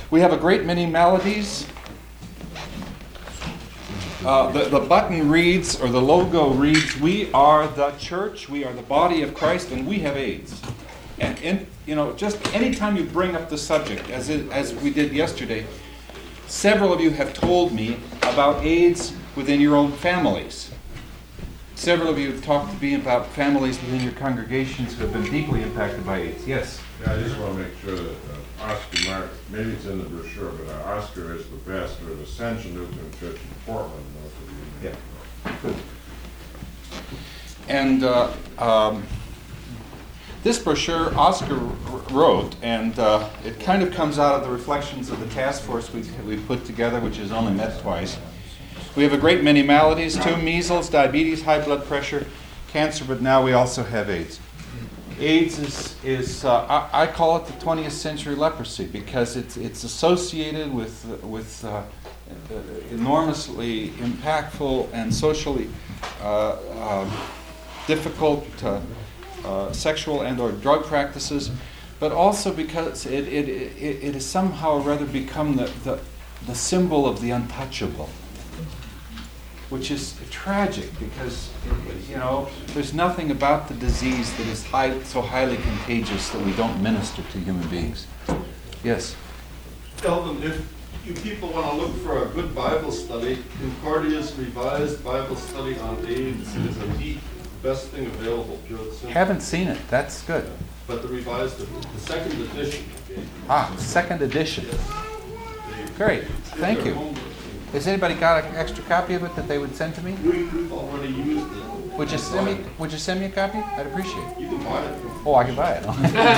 We have a great many melodies. The button reads, or the logo reads, "We are the church, we are the body of Christ, and we have AIDS." And just anytime you bring up the subject, as we did yesterday, several of you have told me about AIDS within your own families. Several of you have talked to me about families within your congregations who have been deeply impacted by AIDS. Yes? Yeah, I just want to make sure that Oscar Mark, maybe it's in the brochure, but Oscar is the pastor of Ascension Lutheran Church in Portland. Yeah. Good. And this brochure Oscar wrote, and it kind of comes out of the reflections of the task force we put together, which has only met twice. We have a great many maladies too: measles, diabetes, high blood pressure, cancer, but now we also have AIDS. AIDS is I call it the 20th century leprosy because it's associated with enormously impactful and socially difficult sexual and or drug practices, but also because it has somehow rather become the symbol of the untouchable, which is tragic because there's nothing about the disease that is so highly contagious that we don't minister to human beings. Yes? Elvin, if you people want to look for a good Bible study, Concordia's Revised Bible Study on AIDS is the best thing available. Haven't seen it. That's good. But the revised, the second edition. Second edition. Great. Thank you. Has anybody got an extra copy of it that they would send to me? We've already used it. Would you send me a copy? I'd appreciate it. You can buy it. Oh, I can buy it.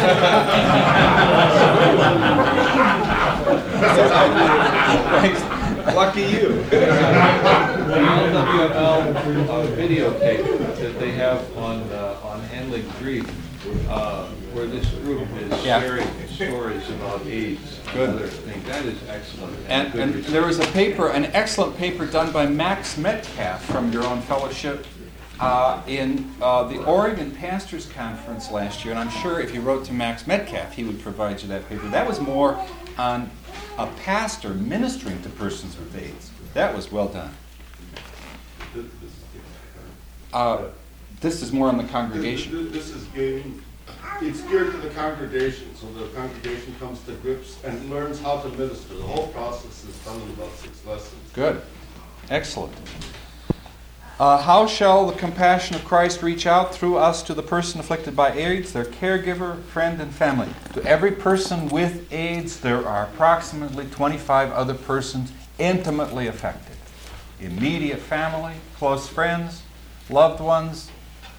Thanks. Lucky you. The LWML videotape that they have on handling grief, where this group is sharing stories about AIDS and other things. That is excellent. And there was an excellent paper done by Max Metcalf from your own fellowship in the Oregon Pastors Conference last year. And I'm sure if you wrote to Max Metcalf, he would provide you that paper. That was more on a pastor ministering to persons with AIDS. That was well done. This is more on the congregation. This is geared, it's geared to the congregation, so the congregation comes to grips and learns how to minister. The whole process is done in about 6 lessons. Good. Excellent. How shall the compassion of Christ reach out through us to the person afflicted by AIDS, their caregiver, friend, and family? To every person with AIDS, there are approximately 25 other persons intimately affected. Immediate family, close friends, loved ones,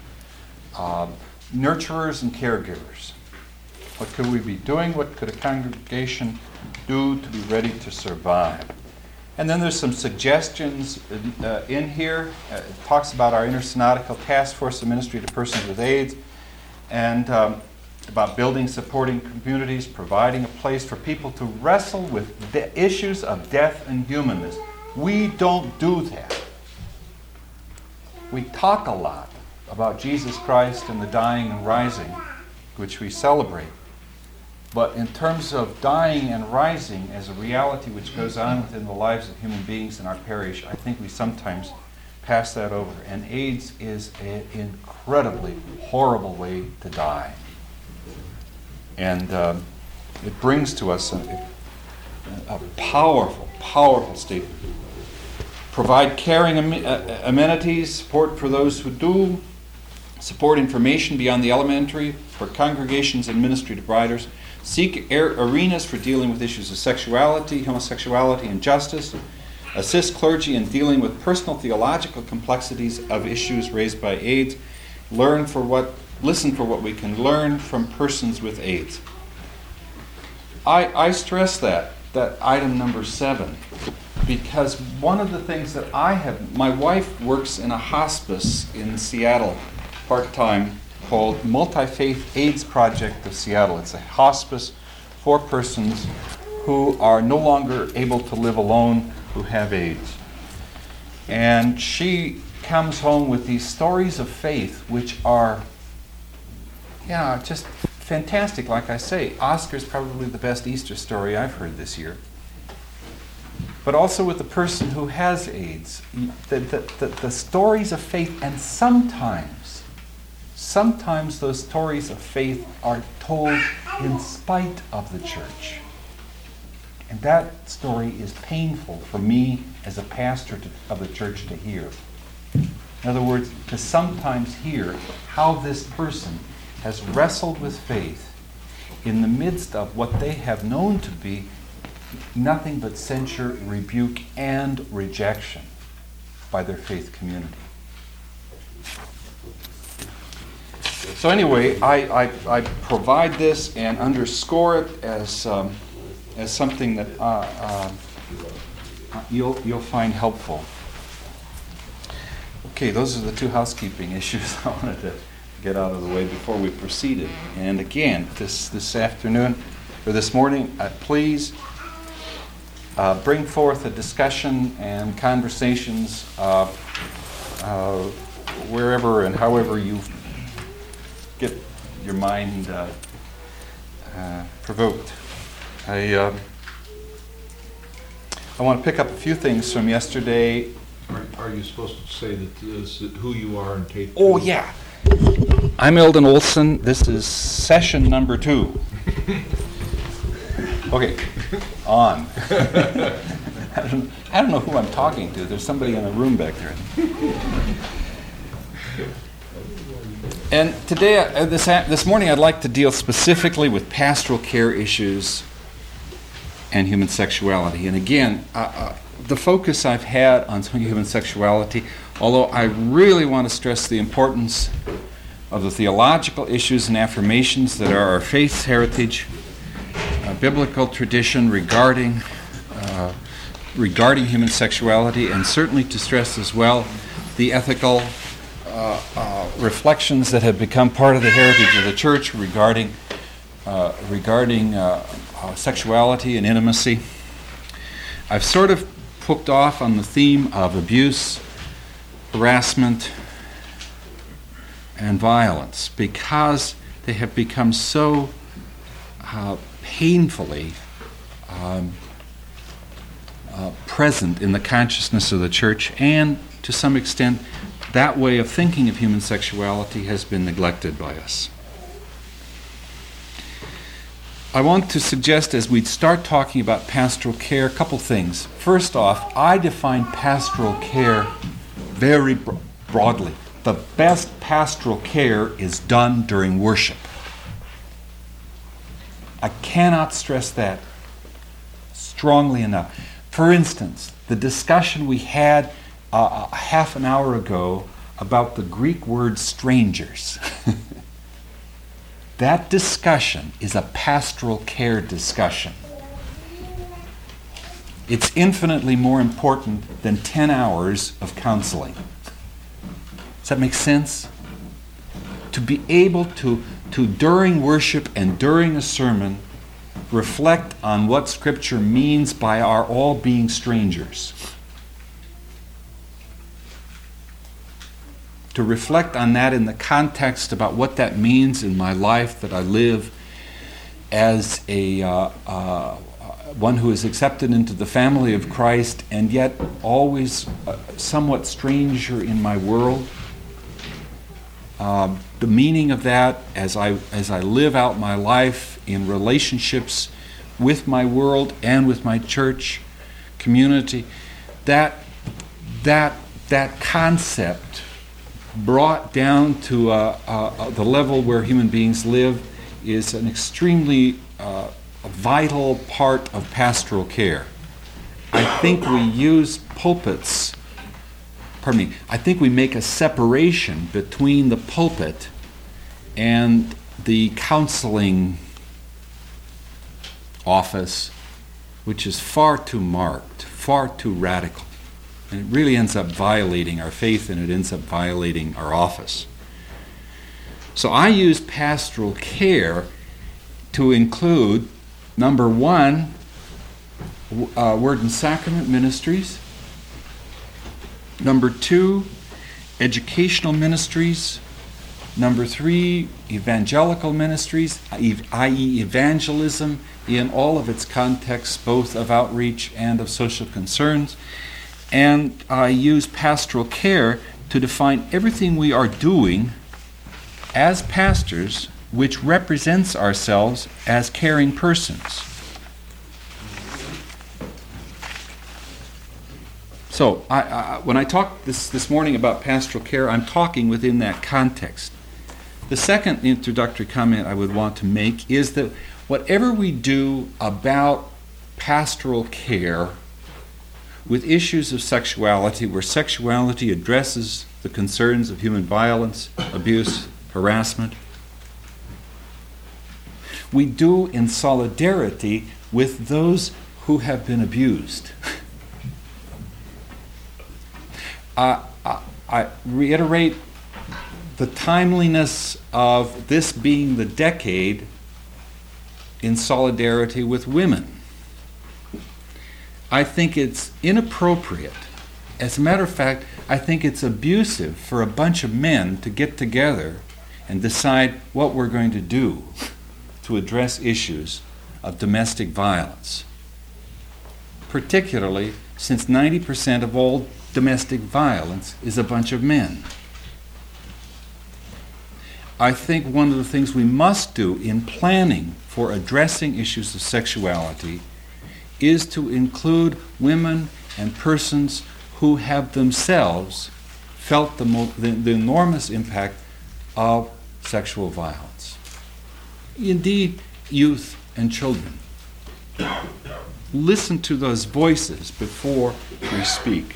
nurturers and caregivers. What could we be doing? What could a congregation do to be ready to survive? And then there's some suggestions in here. It talks about our intersynodical task force of ministry to persons with AIDS, and about building, supporting communities, providing a place for people to wrestle with the issues of death and humanness. We don't do that. We talk a lot about Jesus Christ and the dying and rising, which we celebrate. But in terms of dying and rising as a reality which goes on within the lives of human beings in our parish, I think we sometimes pass that over. And AIDS is an incredibly horrible way to die. And it brings to us a powerful, powerful statement. Provide caring amenities, support for those who do, support information beyond the elementary for congregations and ministry providers, seek arenas for dealing with issues of sexuality, homosexuality, and justice, assist clergy in dealing with personal theological complexities of issues raised by AIDS, listen for what we can learn from persons with AIDS. I stress that item number 7, because one of the things that my wife works in a hospice in Seattle part-time called Multi-Faith AIDS Project of Seattle. It's a hospice for persons who are no longer able to live alone, who have AIDS. And she comes home with these stories of faith which are, just fantastic, like I say. Oscar's probably the best Easter story I've heard this year. But also with the person who has AIDS, the stories of faith, and sometimes those stories of faith are told in spite of the church. And that story is painful for me as a pastor of the church to hear. In other words, to sometimes hear how this person has wrestled with faith in the midst of what they have known to be nothing but censure, rebuke, and rejection by their faith community. So anyway, I provide this and underscore it as something that you'll find helpful. Okay, those are the two housekeeping issues I wanted to get out of the way before we proceeded. And again, this afternoon or this morning, please bring forth a discussion and conversations wherever and however you get your mind provoked. I want to pick up a few things from yesterday. Are you supposed to say that this is who you are and take? Oh, yeah. I'm Eldon Olson. This is session number 2. Okay, on. I don't know who I'm talking to. There's somebody in the room back there. And today, this morning, I'd like to deal specifically with pastoral care issues and human sexuality. And again, the focus I've had on human sexuality, although I really want to stress the importance of the theological issues and affirmations that are our faith's heritage, biblical tradition regarding human sexuality, and certainly to stress as well the ethical reflections that have become part of the heritage of the church regarding sexuality and intimacy. I've sort of hooked off on the theme of abuse, harassment, and violence because they have become so painfully present in the consciousness of the church, and to some extent that way of thinking of human sexuality has been neglected by us. I want to suggest as we start talking about pastoral care, a couple things. First off, I define pastoral care very broadly. The best pastoral care is done during worship. I cannot stress that strongly enough. For instance, the discussion we had a half an hour ago about the Greek word strangers. That discussion is a pastoral care discussion. It's infinitely more important than 10 hours of counseling. Does that make sense? To be able to during worship and during a sermon, reflect on what Scripture means by our all being strangers. To reflect on that in the context about what that means in my life, that I live as a one who is accepted into the family of Christ and yet always somewhat stranger in my world. The meaning of that as I live out my life in relationships with my world and with my church community, that concept brought down to the level where human beings live is an extremely vital part of pastoral care. I think we use pulpits, I think we make a separation between the pulpit and the counseling office, which is far too marked, far too radical. And it really ends up violating our faith, and it ends up violating our office. So I use pastoral care to include, number one, Word and Sacrament ministries. Number two, educational ministries. Number 3, evangelical ministries, i.e. evangelism in all of its contexts, both of outreach and of social concerns. And I use pastoral care to define everything we are doing as pastors, which represents ourselves as caring persons. So, when I talk this morning about pastoral care, I'm talking within that context. The second introductory comment I would want to make is that whatever we do about pastoral care with issues of sexuality, where sexuality addresses the concerns of human violence, abuse, harassment, we do in solidarity with those who have been abused. I reiterate the timeliness of this being the decade in solidarity with women. I think it's inappropriate. As a matter of fact, I think it's abusive for a bunch of men to get together and decide what we're going to do to address issues of domestic violence, particularly since 90% of all domestic violence is a bunch of men. I think one of the things we must do in planning for addressing issues of sexuality is to include women and persons who have themselves felt the enormous impact of sexual violence. Indeed, youth and children. Listen to those voices before we speak.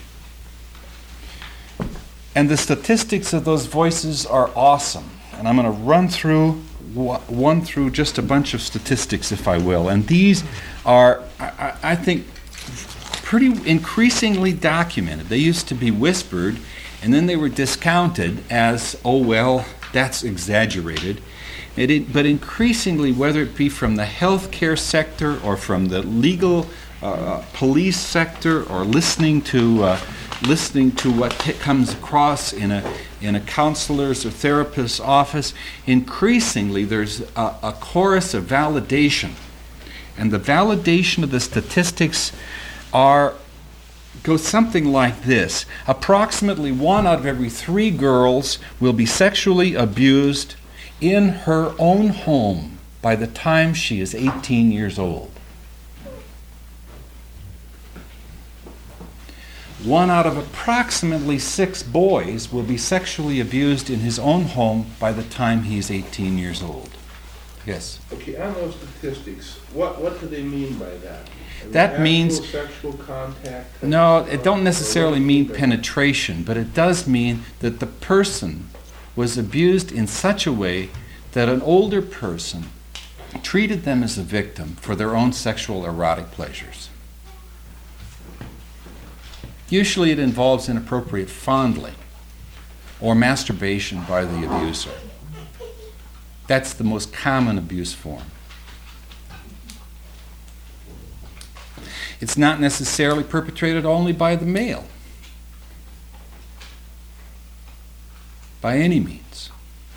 And the statistics of those voices are awesome. And I'm going to run through just a bunch of statistics, if I will. And these are, I think, pretty increasingly documented. They used to be whispered, and then they were discounted as, oh, well, that's exaggerated. But increasingly, whether it be from the healthcare sector or from the legal police sector, or listening to what comes across in a counselor's or therapist's office, increasingly there's a chorus of validation. And the validation of the statistics goes something like this. Approximately 1 out of every 3 girls will be sexually abused in her own home by the time she is 18 years old. 1 out of approximately 6 boys will be sexually abused in his own home by the time he's 18 years old. Yes? Okay, on those statistics, what do they mean by that? I mean, That means... sexual contact? No, it don't necessarily mean penetration, but it does mean that the person was abused in such a way that an older person treated them as a victim for their own sexual erotic pleasures. Usually it involves inappropriate fondling or masturbation by the abuser. That's the most common abuse form. It's not necessarily perpetrated only by the male, by any means.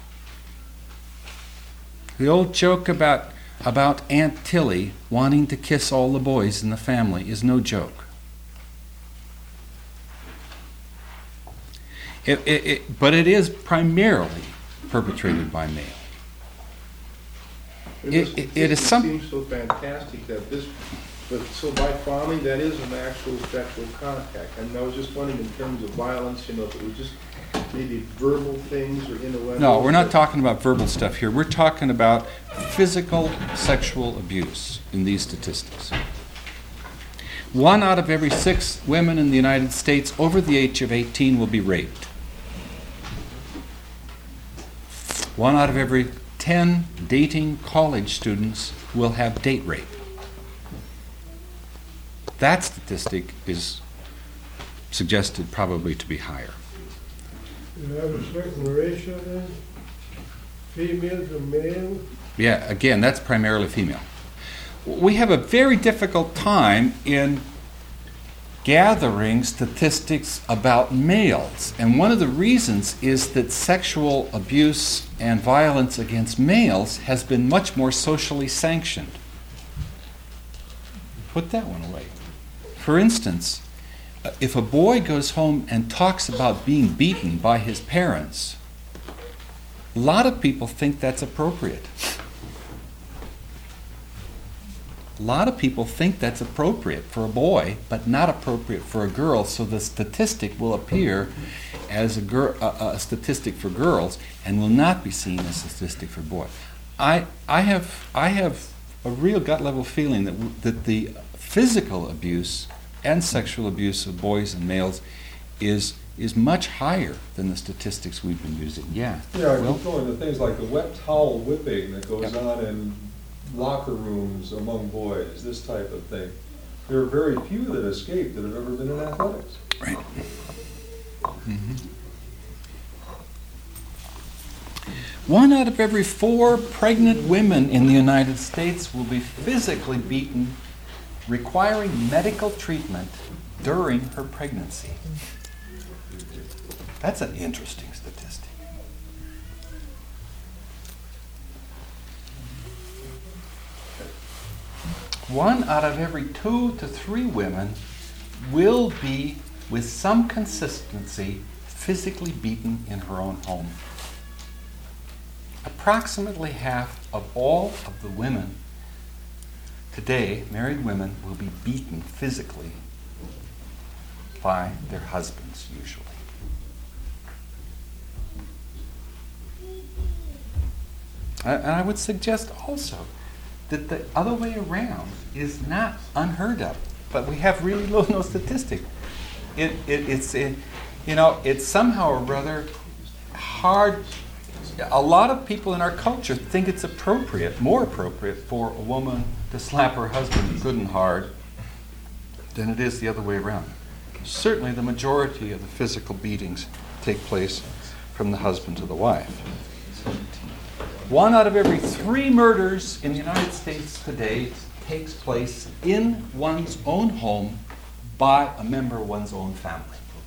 The old joke about Aunt Tilly wanting to kiss all the boys in the family is no joke. But it is primarily perpetrated by male. It is seems so fantastic that this, but so by fondling, that is an actual sexual contact. And I was just wondering, in terms of violence, if it was just maybe verbal things or intellectual. No, we're not talking about verbal stuff here. We're talking about physical sexual abuse in these statistics. 1 out of every 6 women in the United States over the age of 18 will be raped. 1 out of every 10 dating college students will have date rape. That statistic is suggested probably to be higher. You have a certain ratio then? Female to male? Yeah, again, that's primarily female. We have a very difficult time in gathering statistics about males. And one of the reasons is that sexual abuse and violence against males has been much more socially sanctioned. Put that one away. For instance, if a boy goes home and talks about being beaten by his parents, a lot of people think that's appropriate. A lot of people think that's appropriate for a boy, but not appropriate for a girl, so the statistic will appear as a statistic for girls and will not be seen as a statistic for boys. I have a real gut level feeling that the physical abuse and sexual abuse of boys and males is much higher than the statistics we've been using. Yeah. Yeah, Well, keep going to things like the wet towel whipping that goes Yep. on in locker rooms among boys, this type of thing. There are very few that escape that have ever been in athletics. Right. Mhm. 1 out of every 4 pregnant women in the United States will be physically beaten, requiring medical treatment during her pregnancy. That's an interesting statistic. One out of every 2 to 3 women will be, with some consistency, physically beaten in her own home. Approximately half of all of the women today, married women, will be beaten physically by their husbands, usually. And I would suggest also that the other way around is not unheard of, but we have really no statistic. It's somehow or rather hard. A lot of people in our culture think it's more appropriate for a woman to slap her husband good and hard than it is the other way around. Certainly the majority of the physical beatings take place from the husband to the wife. 1 out of every 3 murders in the United States today takes place in one's own home by a member of one's own family.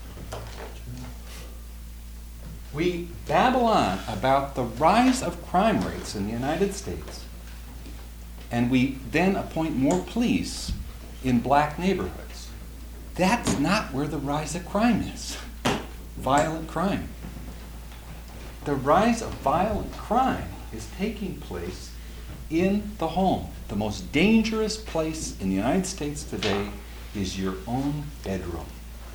We babble on about the rise of crime rates in the United States, and we then appoint more police in black neighborhoods. That's not where the rise of crime is. Violent crime. The rise of violent crime is taking place in the home. The most dangerous place in the United States today is your own bedroom.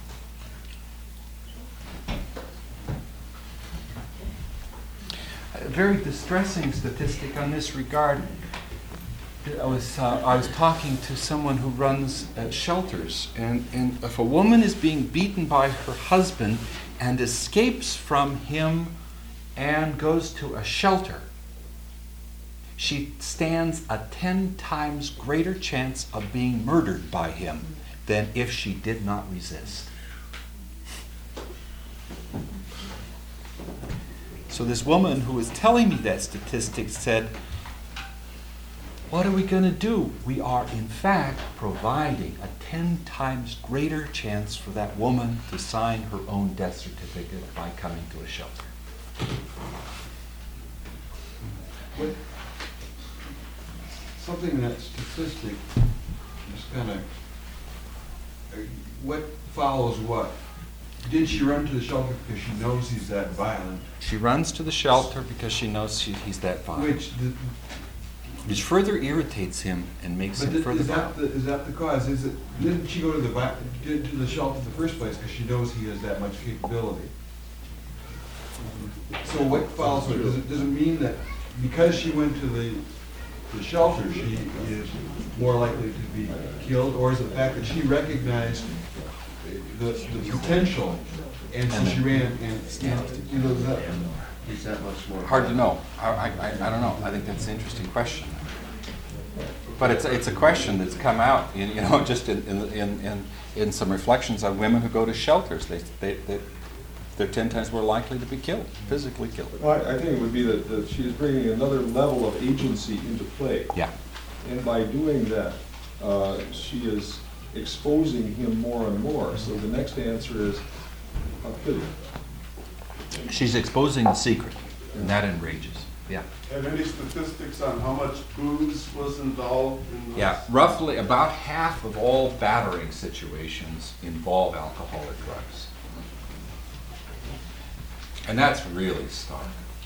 A very distressing statistic on this regard. I was talking to someone who runs shelters, and if a woman is being beaten by her husband and escapes from him and goes to a shelter, she stands a 10 times greater chance of being murdered by him than if she did not resist. So this woman who was telling me that statistic said, what are we going to do? We are in fact providing a 10 times greater chance for that woman to sign her own death certificate by coming to a shelter. Something in that statistic is kind of, what follows what? Did she run to the shelter because she knows he's that violent? She runs to the shelter because she knows he's that violent. Which further irritates him and makes him further violent. Is that the cause? Didn't she go to the shelter in the first place because she knows he has that much capability? So what follows? Does it mean that because she went to the shelter, she is more likely to be killed, or is it the fact that she recognized the potential, and so she ran and He's that much more. Hard to know. I don't know. I think that's an interesting question. But it's a question that's come out, just in some reflections on women who go to shelters. They're 10 times more likely to be killed, physically killed. Well, I think it would be that she is bringing another level of agency into play. Yeah. And by doing that, she is exposing him more and more. So the next answer is, I'll kill you. She's exposing the secret, and that enrages. Yeah. Have any statistics on how much booze was involved in this? Yeah, roughly about half of all battering situations involve alcohol or drugs. And that's really stark.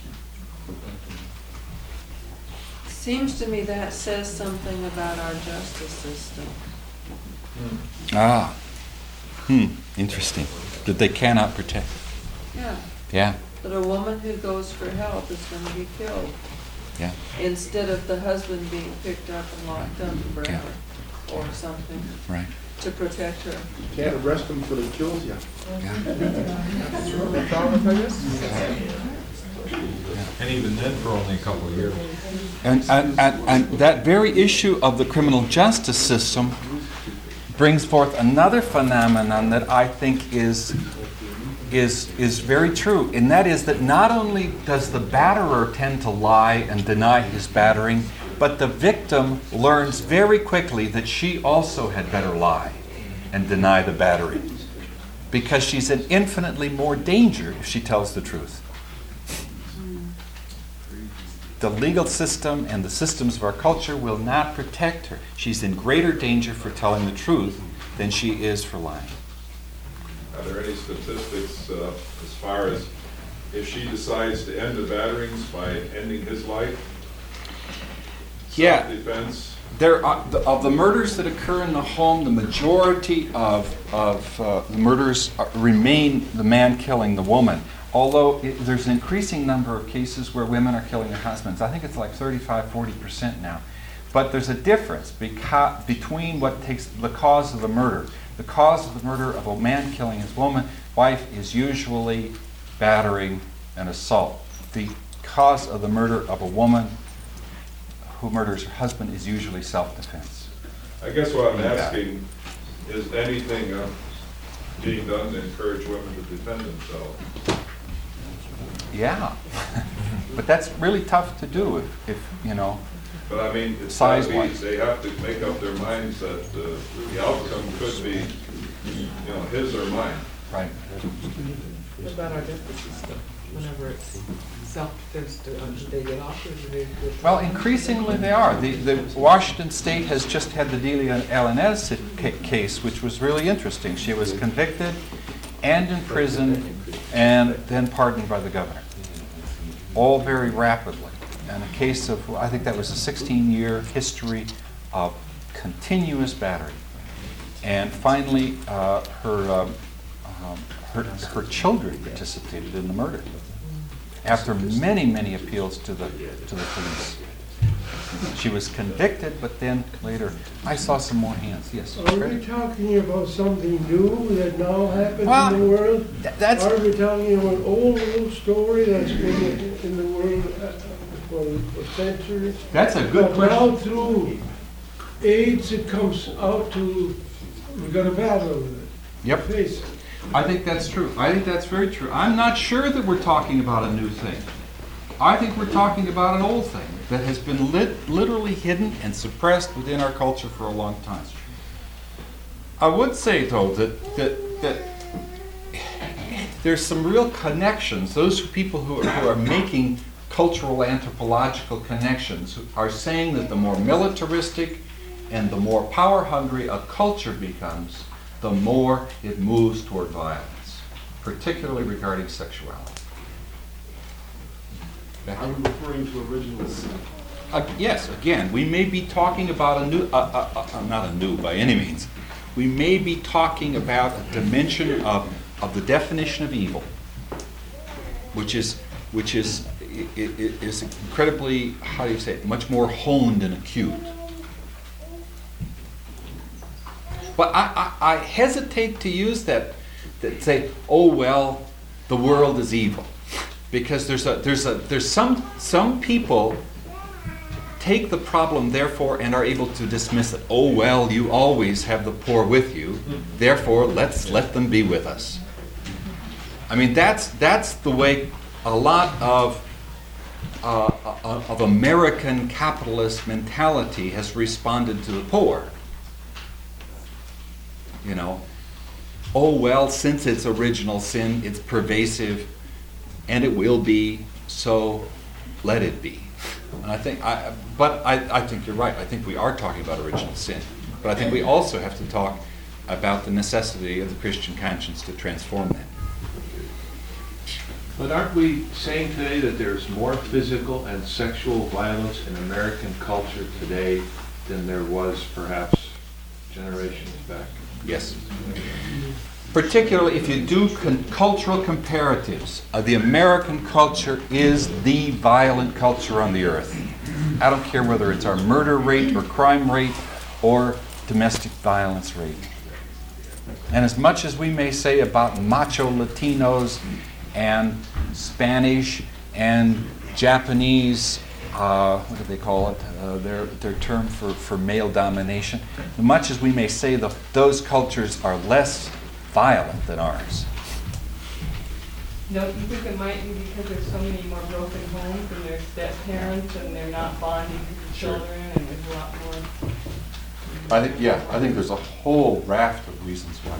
Seems to me that says something about our justice system. Ah. Interesting. That they cannot protect. Yeah, Yeah. that a woman who goes for help is going to be killed, Yeah. instead of the husband being picked up and locked up forever or something Right. to protect her. Can't arrest them till it kills you. And even then, for only a couple of years. And that very issue of the criminal justice system brings forth another phenomenon that I think is very true, and that is that not only does the batterer tend to lie and deny his battering, but the victim learns very quickly that she also had better lie and deny the battery, because she's in infinitely more danger if she tells the truth. The legal system and the systems of our culture will not protect her. She's in greater danger for telling the truth than she is for lying. Are there any statistics as far as if she decides to end the batterings by ending his life? Yeah. Self-defense? There are, of the murders that occur in the home, the majority of the murders remain the man killing the woman. Although there's an increasing number of cases where women are killing their husbands. I think it's like 35-40% now. But there's a difference between what takes the cause of the murder. The cause of the murder of a man killing his wife is usually battering and assault. The cause of the murder of a woman who murders her husband is usually self-defense. I guess what I'm asking is anything being done to encourage women to defend themselves? Yeah, but that's really tough to do if you know. But I mean, it's Size-wise. they have to make up their minds that the outcome could be, his or mine. Right. What about our justice system? Whenever it's self-defense, do they get off or do they get... Well, increasingly they are. The Washington State has just had the Delia Alanez case, which was really interesting. She was convicted and imprisoned and then pardoned by the governor. All very rapidly. And a case of, I think that was a 16-year history of continuous battery. And finally, her children participated in the murder after many, many appeals to the police. She was convicted, but then later, I saw some more hands. Yes. Are we talking about something new that now happens Well, in the world? that's- Are we talking about an old story that's been in the world for centuries? That's a good But now question. through AIDS, it comes out to, we got to battle with it. Yep. Face it. I think that's true. I think that's very true. I'm not sure that we're talking about a new thing. I think we're talking about an old thing that has been literally hidden and suppressed within our culture for a long time. I would say, though, that there's some real connections. Those people who are making cultural anthropological connections are saying that the more militaristic and the more power-hungry a culture becomes, the more it moves toward violence, particularly regarding sexuality. I'm referring to original sin. Yes, again, we may be talking about a new, not a new by any means, we may be talking about a dimension of the definition of evil, which is incredibly, how do you say it, much more honed and acute. But I hesitate to use that say, oh well, the world is evil, because there's some people take the problem therefore and are able to dismiss it. Oh well, you always have the poor with you, therefore let's let them be with us. I mean that's the way a lot of American capitalist mentality has responded to the poor. you know, oh, well, since it's original sin, it's pervasive, and it will be, so let it be. And I think you're right. I think we are talking about original sin. But I think we also have to talk about the necessity of the Christian conscience to transform that. But aren't we saying today that there's more physical and sexual violence in American culture today than there was perhaps generations back? Yes. Particularly if you do cultural comparatives, the American culture is the violent culture on the earth. I don't care whether it's our murder rate or crime rate or domestic violence rate. And as much as we may say about macho Latinos and Spanish and Japanese, what do they call it? Their term for male domination. As much as we may say those cultures are less violent than ours. Don't you think it might be because there's so many more broken homes and there's step parents and they're not bonding with the children and there's a lot more? I think there's a whole raft of reasons why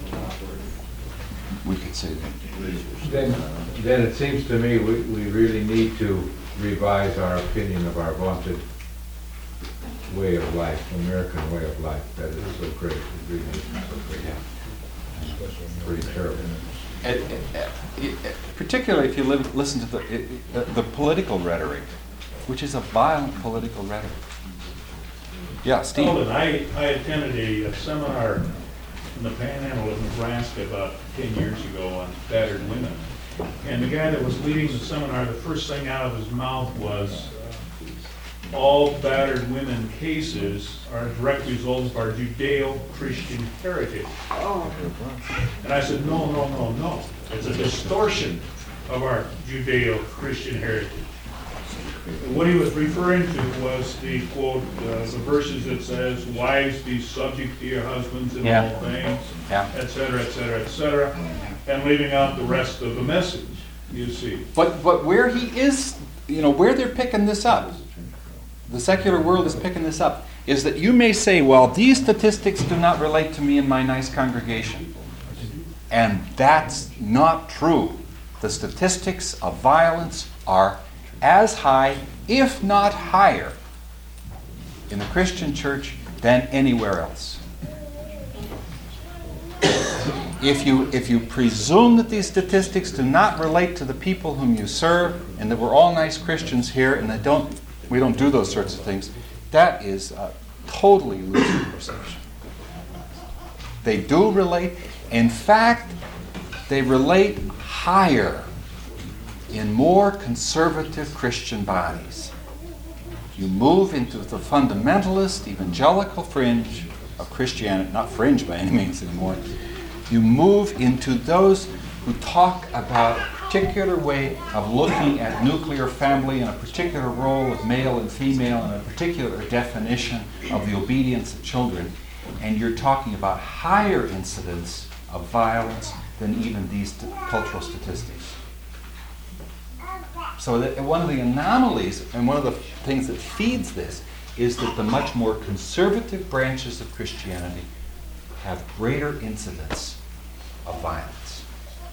we could say that. Then it seems to me we really need to revise our opinion of our vaunted way of life, American way of life, that is so great. It really is so great. Pretty terrible. Particularly if you listen to the political rhetoric, which is a violent political rhetoric. Yeah, Steve. I attended a seminar in the Panhandle of Nebraska about 10 years ago on battered women. And the guy that was leading the seminar, the first thing out of his mouth was, all battered women cases are a direct result of our Judeo-Christian heritage. Oh. And I said, no. It's a distortion of our Judeo-Christian heritage. What he was referring to was the quote, the verses that says, wives be subject to your husbands in all things, et cetera, et cetera, et cetera, and leaving out the rest of the message, you see. But where he is, where they're picking this up, the secular world is picking this up, is that you may say, well, these statistics do not relate to me in my nice congregation. And that's not true. The statistics of violence are as high, if not higher, in the Christian church than anywhere else. If you presume that these statistics do not relate to the people whom you serve, and that we're all nice Christians here, and we don't do those sorts of things, that is a totally illusory perception. They do relate. In fact, they relate higher in more conservative Christian bodies. You move into the fundamentalist, evangelical fringe of Christianity, not fringe by any means anymore. You move into those who talk about a particular way of looking at nuclear family and a particular role of male and female and a particular definition of the obedience of children. And you're talking about higher incidence of violence than even these cultural statistics. So that one of the anomalies and one of the things that feeds this is that the much more conservative branches of Christianity have greater incidence of violence.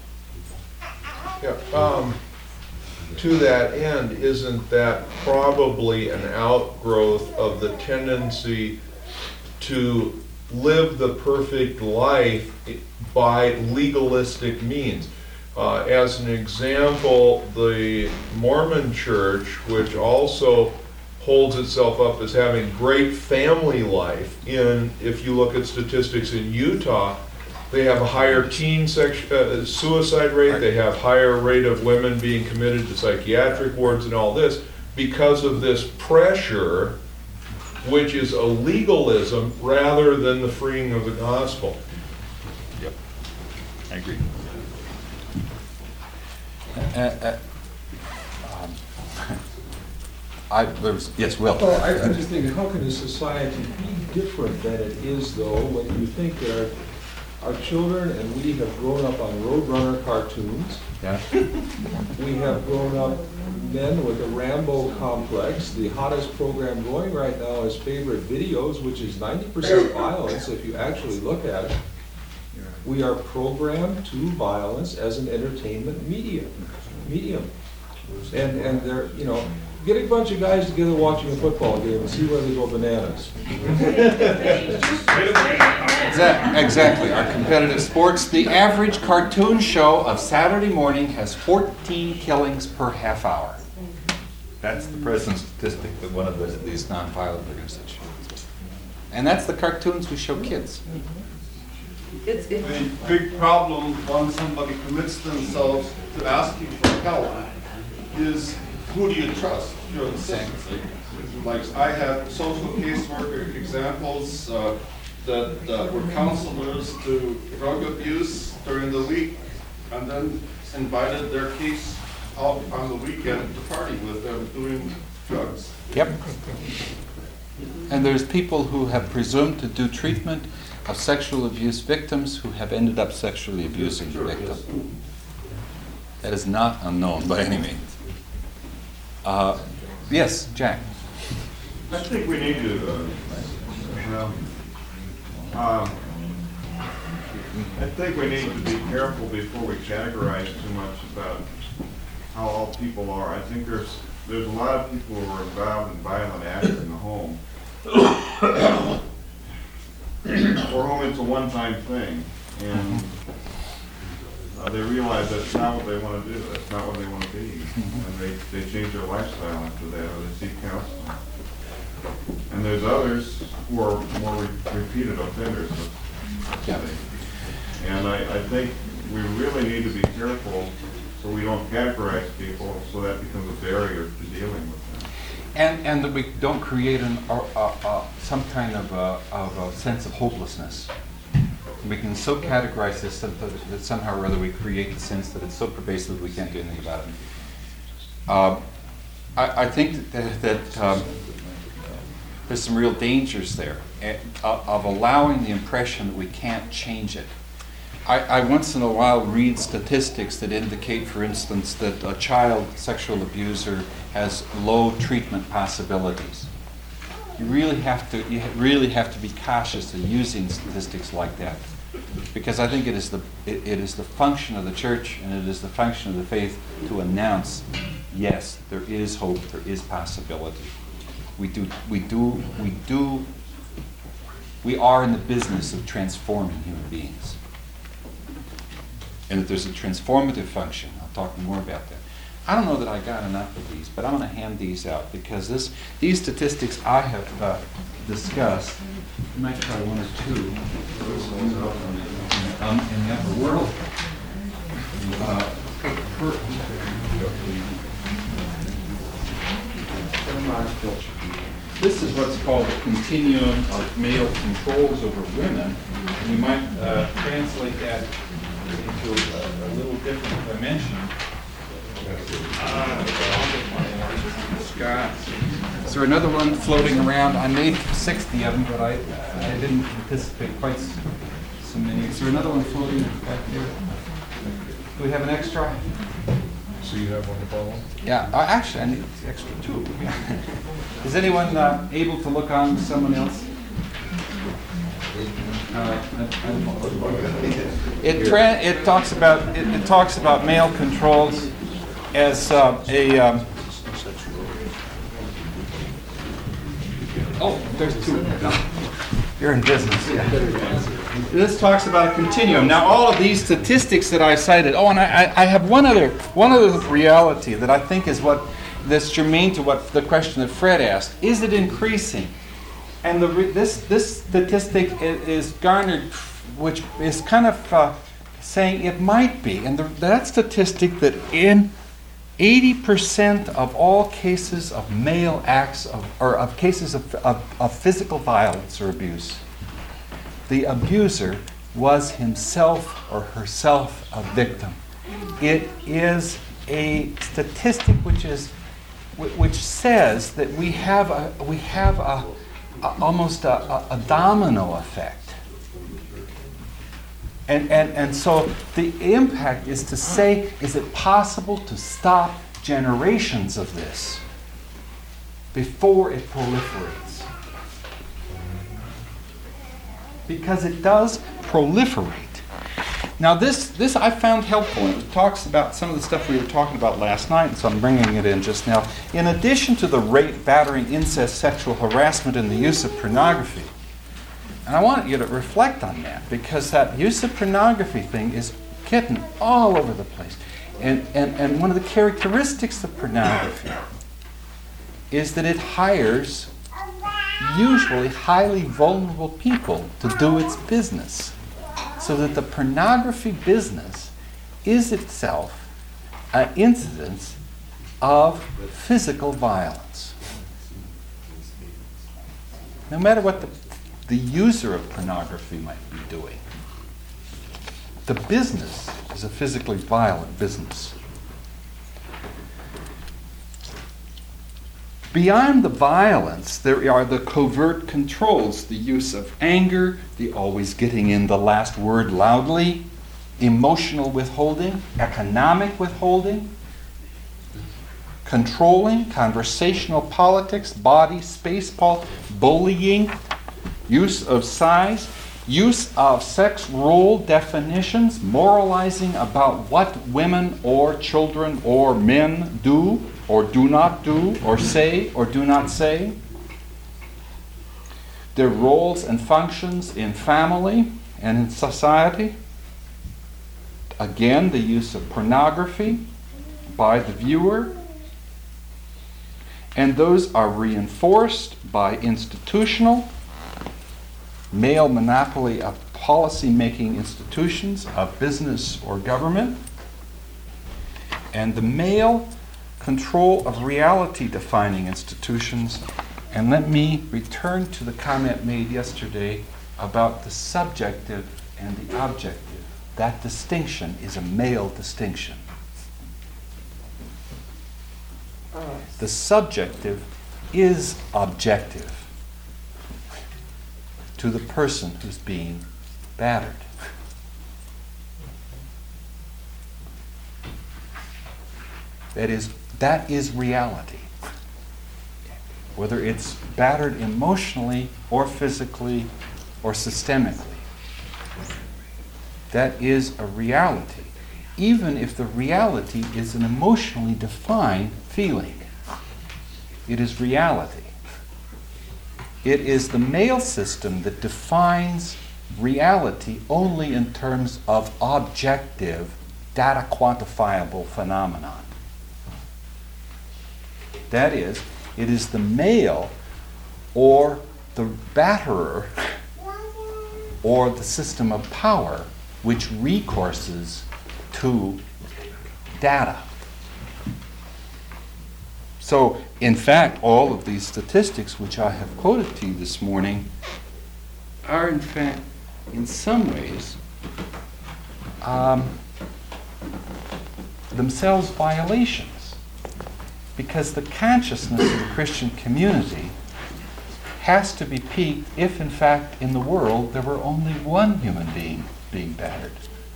Yeah. To that end, isn't that probably an outgrowth of the tendency to live the perfect life by legalistic means? As an example, the Mormon Church, which also holds itself up as having great family life, if you look at statistics in Utah, they have a higher teen suicide rate, they have higher rate of women being committed to psychiatric wards and all this, because of this pressure, which is a legalism rather than the freeing of the gospel. Yep, I agree. Yes, Will. Well, I just think, how can a society be different than it is, though, when you think that our children and we have grown up on Roadrunner cartoons. Yeah. We have grown up men with a Rambo complex. The hottest program going right now is Favorite Videos, which is 90% violence if you actually look at it. We are programmed to violence as an entertainment medium. And they're, you know, get a bunch of guys together watching a football game and see where they go bananas. Exactly, our competitive sports. The average cartoon show of Saturday morning has 14 killings per half hour. That's the present statistic that one of these nonviolent organizations. And that's the cartoons we show kids. The big problem when somebody commits themselves to asking for help is, who do you trust? You're the same. Like, I have social caseworker examples that were counselors to drug abuse during the week, and then invited their case out on the weekend to party with them doing drugs. Yep. And there's people who have presumed to do treatment of sexual abuse victims who have ended up sexually abusing the victim. That is not unknown by any means. Yes, Jack. I think we need to, I think we need to be careful before we categorize too much about how all people are. I think there's a lot of people who are involved in violent acts in the home, for whom it's a one-time thing, and they realize that's not what they want to do, that's not what they want to be, and they change their lifestyle after that, or they seek counseling. And there's others who are more repeated offenders. And I think we really need to be careful so we don't categorize people, so that becomes a barrier to dealing with them. And that we don't create some kind of a sense of hopelessness. We can so categorize this that somehow or other we create the sense that it's so pervasive we can't do anything about it. I think that there's some real dangers there of allowing the impression that we can't change it. I once in a while read statistics that indicate, for instance, that a child sexual abuser has low treatment possibilities. You really have to be cautious of using statistics like that, because I think it is the function of the church and it is the function of the faith to announce, yes, there is hope, there is possibility. We are in the business of transforming human beings. And that there's a transformative function. I'll talk more about that. I don't know that I got enough of these, but I'm going to hand these out because these statistics I have discussed, you might try one or two in the upper world. This is what's called the continuum of male controls over women. We might translate that into a little different dimension. Scott. Is there another one floating around? I made 60 of them, but I didn't anticipate quite so many. Is there another one floating back there? Do we have an extra? So you have one to follow? Yeah, actually I need extra too. Is anyone able to look on to someone else? It talks about male controls as there's two. You're in business. Yeah. This talks about a continuum. Now, all of these statistics that I cited. Oh, and I have one other reality that I think is that's germane to what the question that Fred asked. Is it increasing? And this statistic is garnered, which is kind of saying it might be. And that statistic that in 80% of all cases of male acts of cases of physical violence or abuse, the abuser was himself or herself a victim. It is a statistic which says that we have almost a domino effect. And so the impact is to say, is it possible to stop generations of this before it proliferates? Because it does proliferate. Now this I found helpful. It talks about some of the stuff we were talking about last night, and so I'm bringing it in just now. In addition to the rape, battering, incest, sexual harassment, and the use of pornography, and I want you to reflect on that, because that use of pornography thing is getting all over the place. And one of the characteristics of pornography is that it hires usually highly vulnerable people to do its business, so that the pornography business is itself an incidence of physical violence. No matter what the user of pornography might be doing, the business is a physically violent business. Beyond the violence, there are the covert controls, the use of anger, the always getting in the last word loudly, emotional withholding, economic withholding, controlling, conversational politics, body, space, bullying, use of size, use of sex role definitions, moralizing about what women or children or men do or do not do, or say or do not say, their roles and functions in family and in society. Again, the use of pornography by the viewer. And those are reinforced by institutional, male monopoly of policy-making institutions of business or government, and the male control of reality-defining institutions. And let me return to the comment made yesterday about the subjective and the objective. That distinction is a male distinction. The subjective is objective to the person who's being battered. That is reality. Whether it's battered emotionally or physically or systemically. That is a reality, even if the reality is an emotionally defined feeling. It is reality. It is the male system that defines reality only in terms of objective, data quantifiable phenomenon. That is, it is the male or the batterer or the system of power which recourses to data. So, in fact, all of these statistics which I have quoted to you this morning are, in fact, in some ways, themselves violations. Because the consciousness of the Christian community has to be peaked if, in fact, in the world there were only one human being being battered.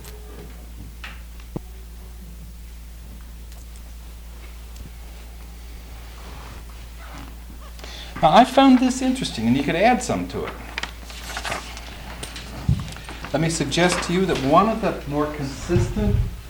Now, I found this interesting, and you could add some to it. Let me suggest to you that one of the more consistent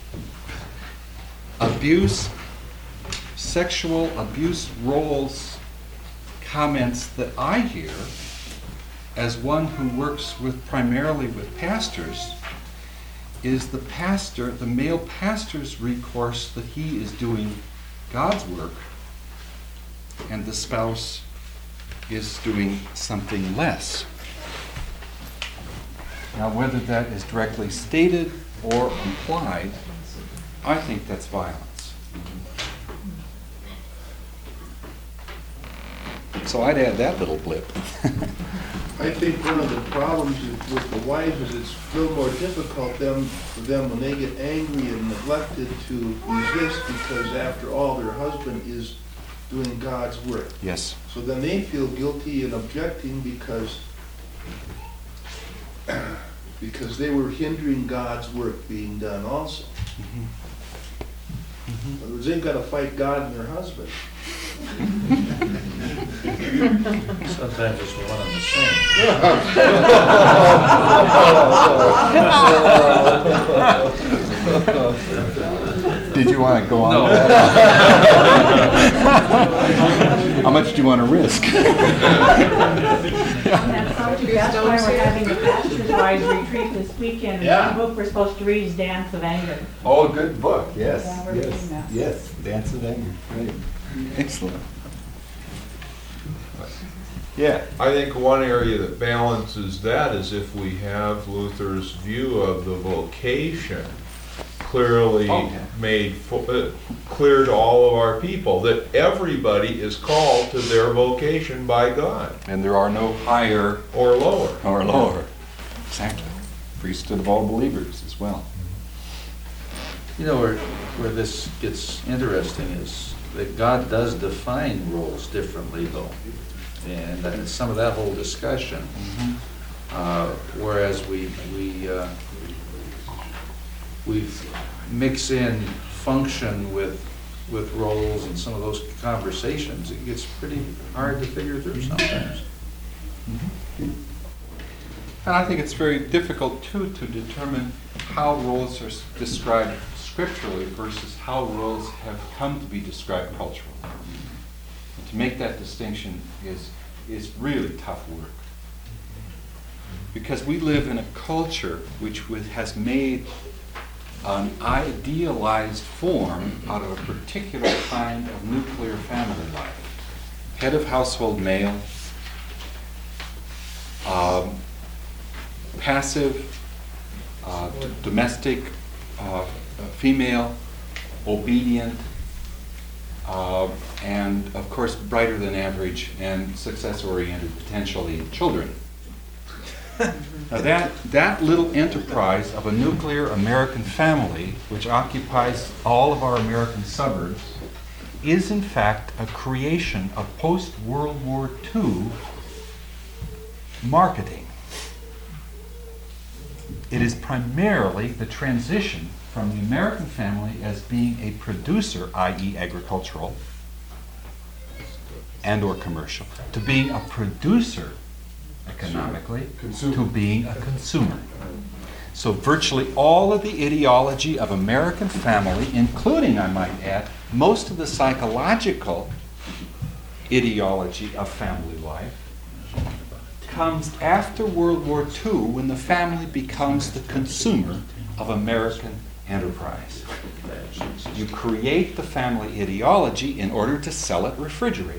sexual abuse roles comments that I hear as one who works primarily with pastors is the male pastor's recourse that he is doing God's work and the spouse is doing something less. Now, whether that is directly stated or implied, I think that's violence. So I'd add that little blip. I think one of the problems with the wives is it's a little more difficult for them when they get angry and neglected to resist, because after all, their husband is doing God's work. Yes. So then they feel guilty and objecting because they were hindering God's work being done also. In other words, they've got to fight God and their husband. Sometimes it's one and the same. Did you want to go on? No. How much do you want to risk? That's why we're having the Pastor's Wives Retreat this weekend. Yeah. The book we're supposed to read is Dance of Anger. Oh, good book, yes. Yeah, we're reading that. Yes, Dance of Anger, great. Excellent. Yeah. I think one area that balances that is if we have Luther's view of the vocation clearly made clear to all of our people, that everybody is called to their vocation by God. And there are no higher or lower. Or lower. Exactly. Priesthood of all believers as well. You know, where this gets interesting is that God does define roles differently, though. And some of that whole discussion, whereas we mix in function with roles and some of those conversations, it gets pretty hard to figure through sometimes. And I think it's very difficult, too, to determine how roles are described scripturally versus how roles have come to be described culturally. And to make that distinction is really tough work. Because we live in a culture which has made an idealized form out of a particular kind of nuclear family life. Head of household male, passive, domestic, female, obedient, and of course brighter than average and success-oriented, potentially children. Now that little enterprise of a nuclear American family, which occupies all of our American suburbs, is in fact a creation of post-World War II marketing. It is primarily the transition from the American family as being a producer, i.e. agricultural and or commercial, to being a producer economically, to being a consumer. So virtually all of the ideology of American family, including, I might add, most of the psychological ideology of family life, comes after World War II when the family becomes the consumer of American enterprise. You create the family ideology in order to sell it refrigerators.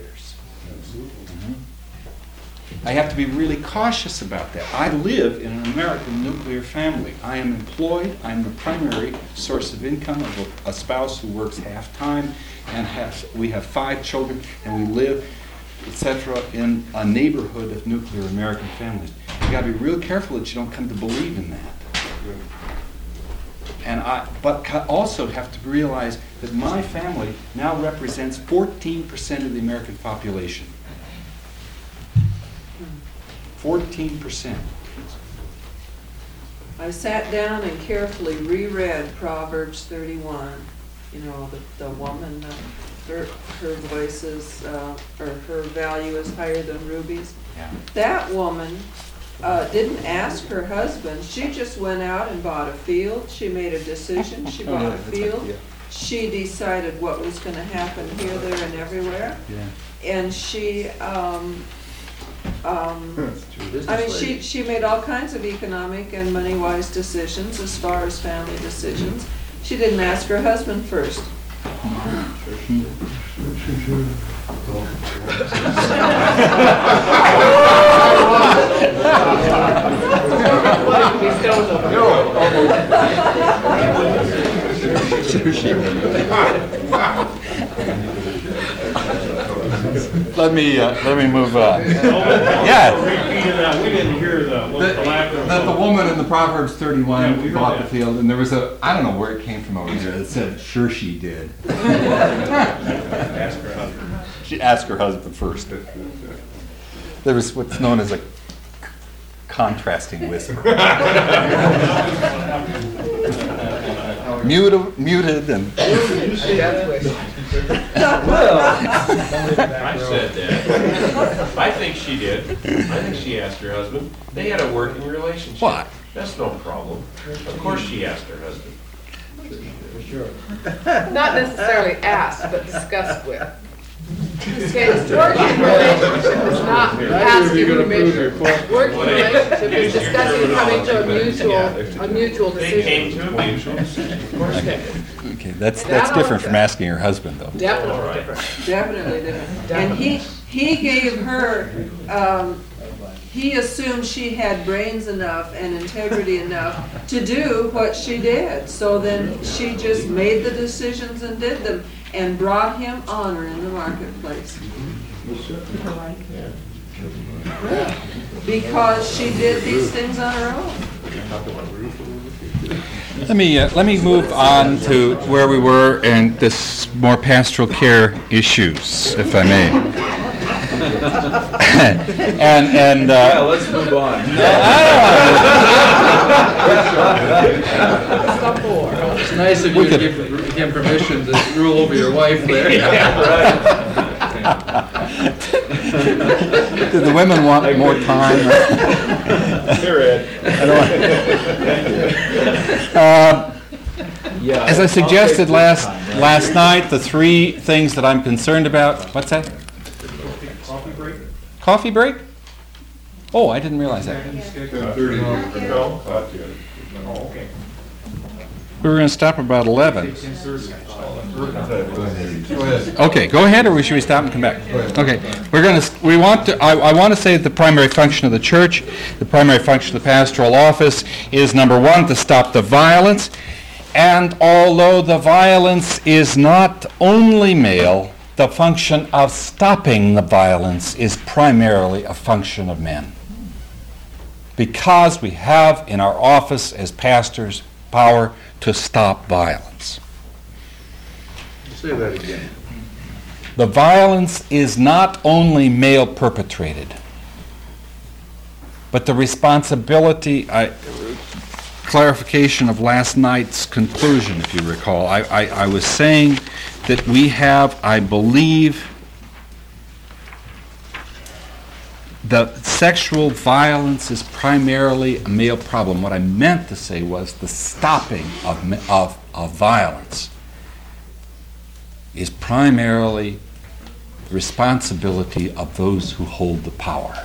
I have to be really cautious about that. I live in an American nuclear family. I am employed. I'm the primary source of income of a spouse who works half-time, and we have 5 children, and we live, etc., in a neighborhood of nuclear American families. You've got to be real careful that you don't come to believe in that. But also have to realize that my family now represents 14% of the American population. 14%. I sat down and carefully reread Proverbs 31. You know, the woman, her voice is, or her value is higher than rubies. Yeah. That woman didn't ask her husband. She just went out and bought a field. She made a decision. She bought a field. She decided what was going to happen here, there, and everywhere. Yeah. And she, she made all kinds of economic and money-wise decisions as far as family decisions. She didn't ask her husband first. Let me move on. Yeah. We didn't hear the lack of. That the woman in the Proverbs 31 we bought heard the that. field, and there was I don't know where it came from over there, that said, sure she did. Ask her husband. She asked her husband first. There was what's known as a contrasting whisper. muted and. I said that. I think she did. I think she asked her husband. They had a working relationship. What? That's no problem. Of course she asked her husband. Not necessarily asked, but discussed with. Okay, working relationship is not asking permission. Working relationship is discussing coming to a mutual They decision. came to a mutual decision. Of course they did. Okay, that's different from asking your husband, though. Definitely different. Definitely different. And he gave her, he assumed she had brains enough and integrity enough to do what she did. So then she just made the decisions and did them and brought him honor in the marketplace. Because she did these things on her own. Let me move on to where we were and this more pastoral care issues, if I may. and Yeah, let's move on. It's nice of you to give him permission to rule over your wife there. Do the women want more time? Here, Ed. As I suggested last night, the three things that I'm concerned about. What's that? Coffee break? Coffee break? Oh, I didn't realize that. 10:30. No, not yet. Oh, okay. We were going to stop about 11. Go ahead. Okay, go ahead, or should we stop and come back? Okay, I want to say that the primary function of the church, the primary function of the pastoral office is, number one, to stop the violence. And although the violence is not only male, the function of stopping the violence is primarily a function of men. Because we have in our office as pastors power to stop violence. Say that again. The violence is not only male perpetrated, but the responsibility, clarification of last night's conclusion, if you recall, I was saying that we have, I believe, the sexual violence is primarily a male problem. What I meant to say was the stopping of violence is primarily the responsibility of those who hold the power.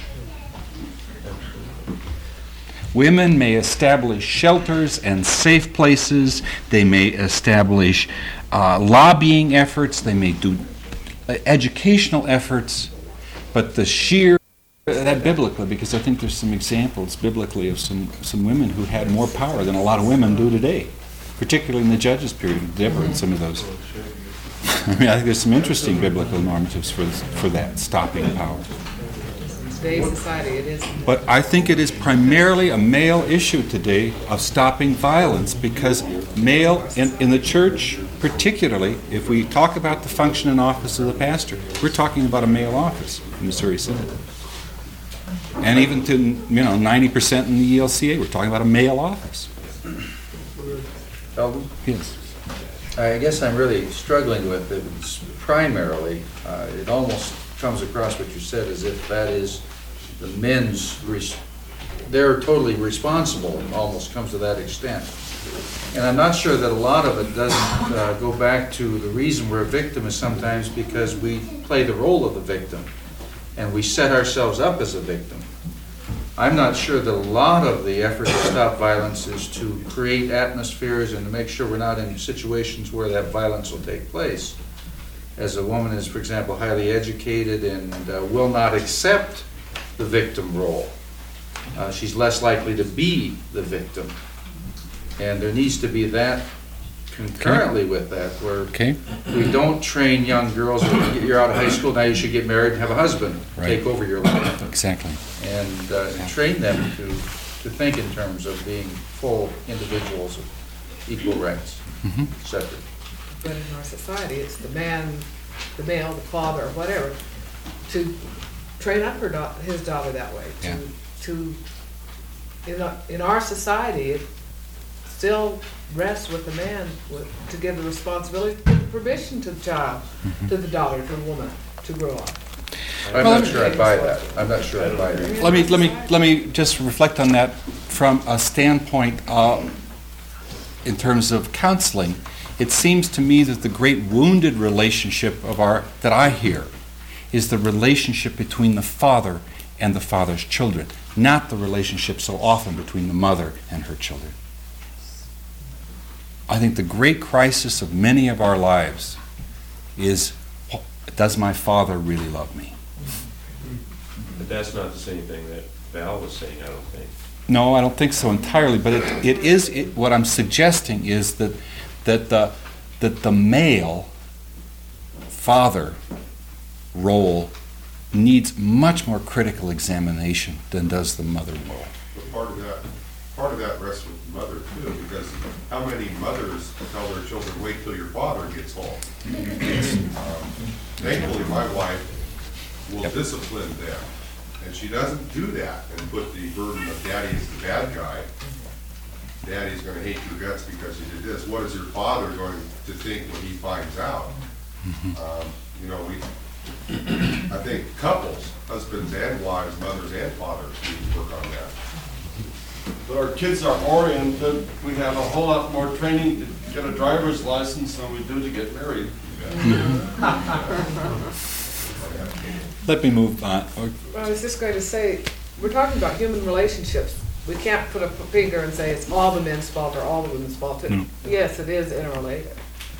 Women may establish shelters and safe places. They may establish lobbying efforts. They may do educational efforts. But the sheer, that biblically, because I think there's some examples biblically of some women who had more power than a lot of women do today, particularly in the Judges period of Deborah and some of those. I mean, I think there's some interesting biblical normatives for that, stopping power. Today's society, it is. But I think it is primarily a male issue today of stopping violence, because male, in the church particularly, if we talk about the function and office of the pastor, we're talking about a male office in Missouri Synod. And even to 90% in the ELCA, we're talking about a male office. Eldon? Yes. I guess I'm really struggling with it. It's primarily, it almost comes across what you said as if that is the men's, they're totally responsible. It almost comes to that extent. And I'm not sure that a lot of it doesn't go back to the reason we're a victim is sometimes because we play the role of the victim and we set ourselves up as a victim. I'm not sure that a lot of the effort to stop violence is to create atmospheres and to make sure we're not in situations where that violence will take place. As a woman is, for example, highly educated and will not accept the victim role, she's less likely to be the victim. And there needs to be that concurrently with that, where we don't train young girls, you're out of high school, now you should get married and have a husband take over your life. Exactly. And train them to think in terms of being full individuals of equal rights, etc. But in our society, it's the man, the male, the father, or whatever, to train up his daughter that way. In our society, still rests with the man to give the responsibility, to give the permission to the child, to the daughter, to the woman to grow up. I'm not sure I buy that. I'm not sure I buy that. Let me just reflect on that from a standpoint in terms of counseling. It seems to me that the great wounded relationship that I hear is the relationship between the father and the father's children, not the relationship so often between the mother and her children. I think the great crisis of many of our lives is, does my father really love me? But that's not the same thing that Val was saying, I don't think. No, I don't think so entirely, but what I'm suggesting is that the male father role needs much more critical examination than does the mother role. But part of that rests with the mother too, because how many mothers tell their children, wait till your father gets home? Thankfully, my wife will discipline them, and she doesn't do that and put the burden of daddy is the bad guy. Daddy's going to hate your guts because you did this. What is your father going to think when he finds out? I think couples, husbands and wives, mothers and fathers, need to work on that. But our kids are oriented. We have a whole lot more training to get a driver's license than we do to get married. Let me move on. I was just going to say, we're talking about human relationships. We can't put a finger and say it's all the men's fault or all the women's fault. No. Yes, it is interrelated.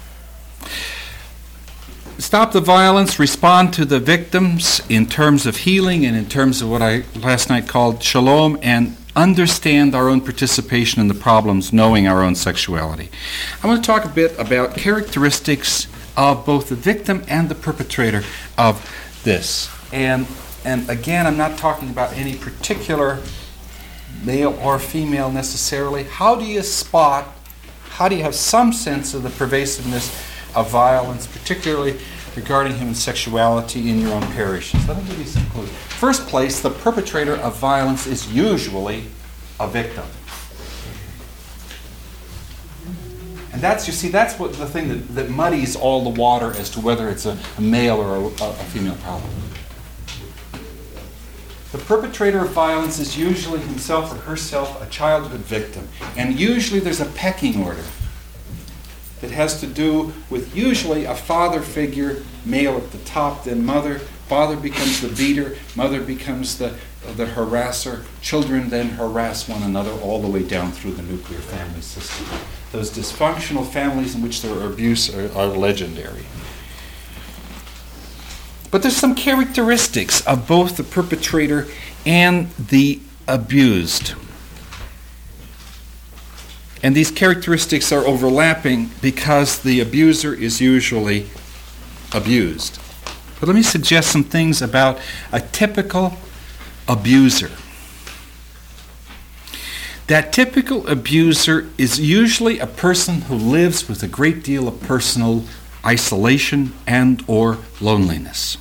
Stop the violence, respond to the victims in terms of healing and in terms of what I last night called shalom, and understand our own participation in the problems, knowing our own sexuality. I want to talk a bit about characteristics of both the victim and the perpetrator of this. And again, I'm not talking about any particular male or female necessarily. How do you have some sense of the pervasiveness of violence, particularly regarding human sexuality in your own parishes? Let me give you some clues. First place, the perpetrator of violence is usually a victim. And that's what the thing that muddies all the water as to whether it's a male or a female problem. The perpetrator of violence is usually himself or herself a childhood victim. And usually there's a pecking order that has to do with usually a father figure, male at the top, then mother. Father becomes the beater, mother becomes the harasser. Children then harass one another all the way down through the nuclear family system. Those dysfunctional families in which there are abuse are legendary. But there's some characteristics of both the perpetrator and the abused. And these characteristics are overlapping because the abuser is usually abused. But let me suggest some things about a typical abuser. That typical abuser is usually a person who lives with a great deal of personal isolation and or loneliness.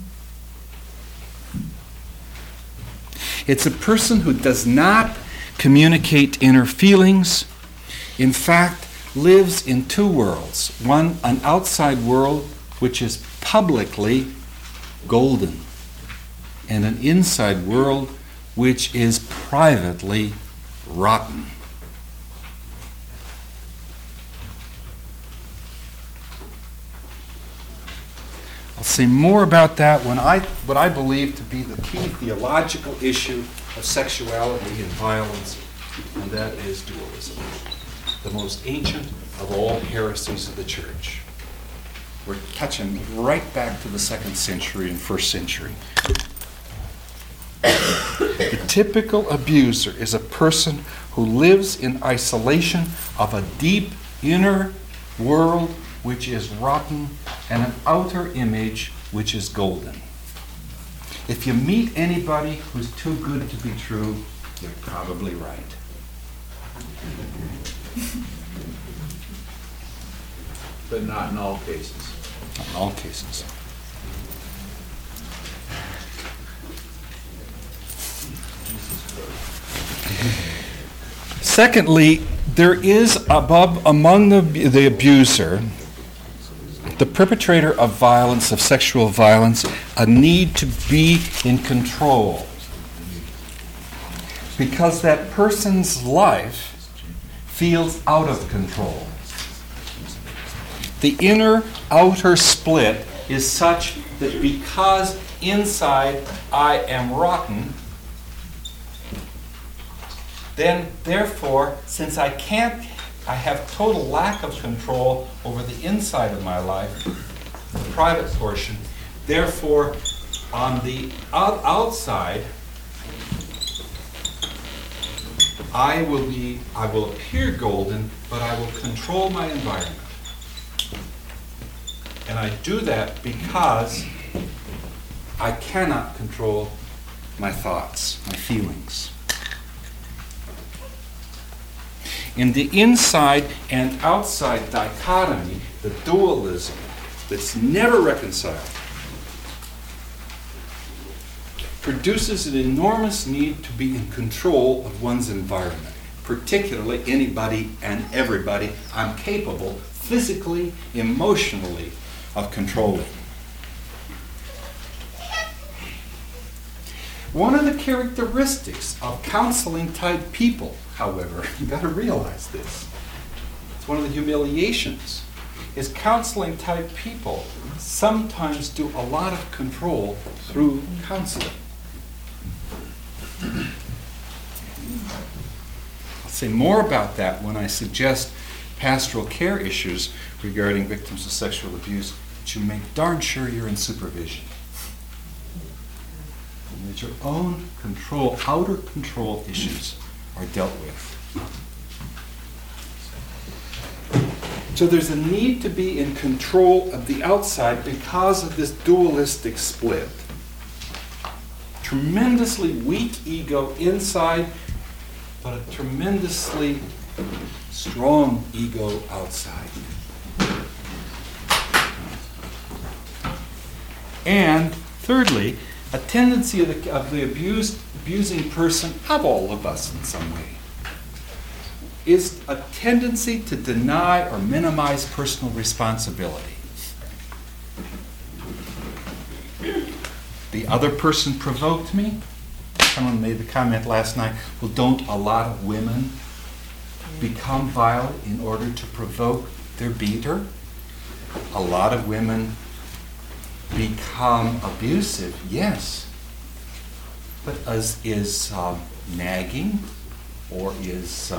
It's a person who does not communicate inner feelings. In fact, lives in two worlds. One, an outside world which is publicly golden, and an inside world which is privately rotten. I'll say more about that when what I believe to be the key theological issue of sexuality and violence, and that is dualism, the most ancient of all heresies of the church. We're touching right back to the 2nd century and 1st century. The typical abuser is a person who lives in isolation of a deep inner world which is rotten and an outer image which is golden. If you meet anybody who's too good to be true, you're probably right. But not in all cases. Not in all cases. Secondly, there is among the abuser, the perpetrator of violence, of sexual violence, a need to be in control. Because that person's life feels out of control. The inner-outer split is such that because inside I am rotten, then therefore, since I have total lack of control over the inside of my life, the private portion, therefore on the outside, I will appear golden, but I will control my environment. And I do that because I cannot control my thoughts, my feelings. In the inside and outside dichotomy, the dualism that's never reconciled, produces an enormous need to be in control of one's environment, particularly anybody and everybody I'm capable, physically, emotionally, of controlling. One of the characteristics of counseling type people, however, you've got to realize this, it's one of the humiliations, is counseling type people sometimes do a lot of control through counseling. I'll say more about that when I suggest pastoral care issues regarding victims of sexual abuse, but you make darn sure you're in supervision. And that your own control, outer control issues are dealt with. So there's a need to be in control of the outside because of this dualistic split. Tremendously weak ego inside, but a tremendously strong ego outside. And thirdly, a tendency of the abusing person, of all of us in some way, is a tendency to deny or minimize personal responsibility. The other person provoked me. Someone made the comment last night, well, don't a lot of women become violent in order to provoke their beater? A lot of women become abusive, yes. But is nagging or is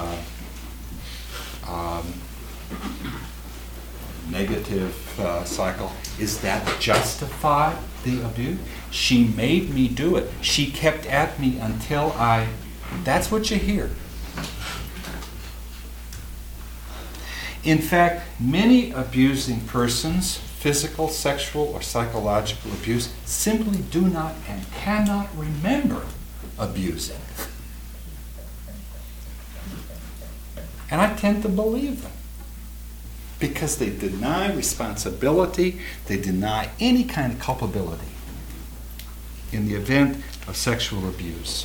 negative cycle, is that justify the abuse? She made me do it. She kept at me until that's what you hear. In fact, many abusing persons, physical, sexual, or psychological abuse, simply do not and cannot remember abusing. And I tend to believe them because they deny responsibility, they deny any kind of culpability in the event of sexual abuse.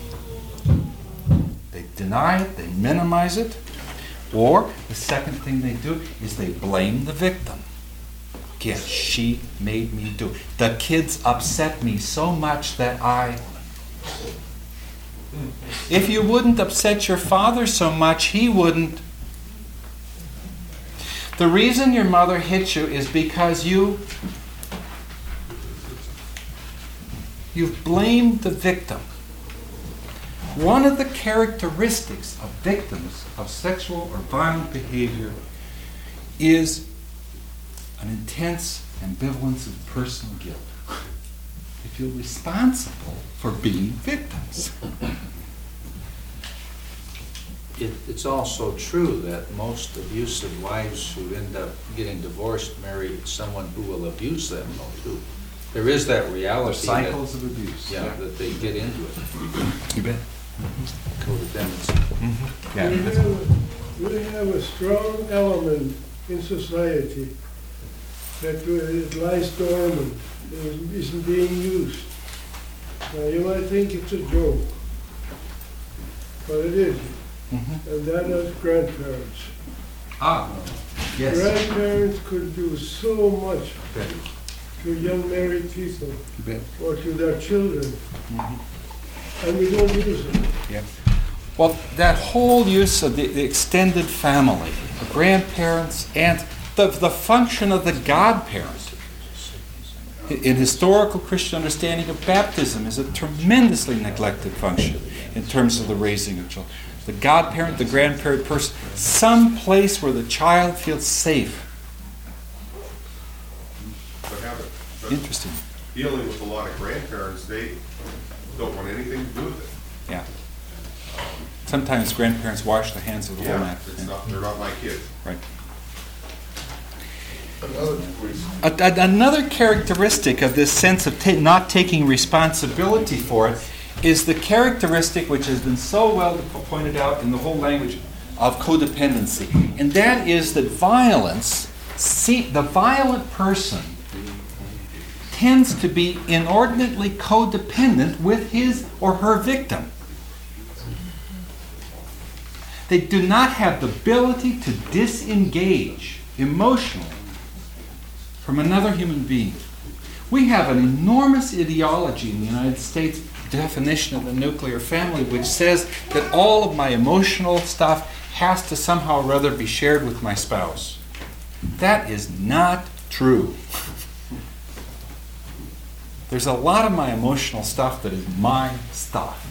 They deny it, they minimize it, or the second thing they do is they blame the victim. Again, she made me do it. The kids upset me so much that if you wouldn't upset your father so much, he wouldn't. The reason your mother hit you is because you've blamed the victim. One of the characteristics of victims of sexual or violent behavior is an intense ambivalence of personal guilt. They feel responsible for being victims. It's also true that most abusive wives who end up getting divorced marry someone who will abuse them, though, too. There is that reality. Cycles of abuse. Yeah, that they get into it. You bet. Codependency. Mm-hmm. Yeah. We have a strong element in society that it lies dormant, isn't being used. Now, you might think it's a joke, but it isn't. and that is grandparents. Ah, yes. Grandparents could do so much to young married people You bet. or to their children, and we don't use it. Yeah. Well, that whole use of the extended family, the grandparents, and the function of the godparent in historical Christian understanding of baptism is a tremendously neglected function in terms of the raising of children. The godparent, the grandparent person, some place where the child feels safe. But Interesting. dealing with a lot of grandparents, they don't want anything to do with it. Yeah. Sometimes grandparents wash the hands of the whole Yeah, matter. they're not my kids. Right. Another characteristic of this sense of not taking responsibility for it is the characteristic which has been so well pointed out in the whole language of codependency. And that is that violence, the violent person tends to be inordinately codependent with his or her victim. They do not have the ability to disengage emotionally from another human being. We have an enormous ideology in the United States definition of the nuclear family which says that all of my emotional stuff has to somehow or other be shared with my spouse. That is not true. There's a lot of my emotional stuff that is my stuff.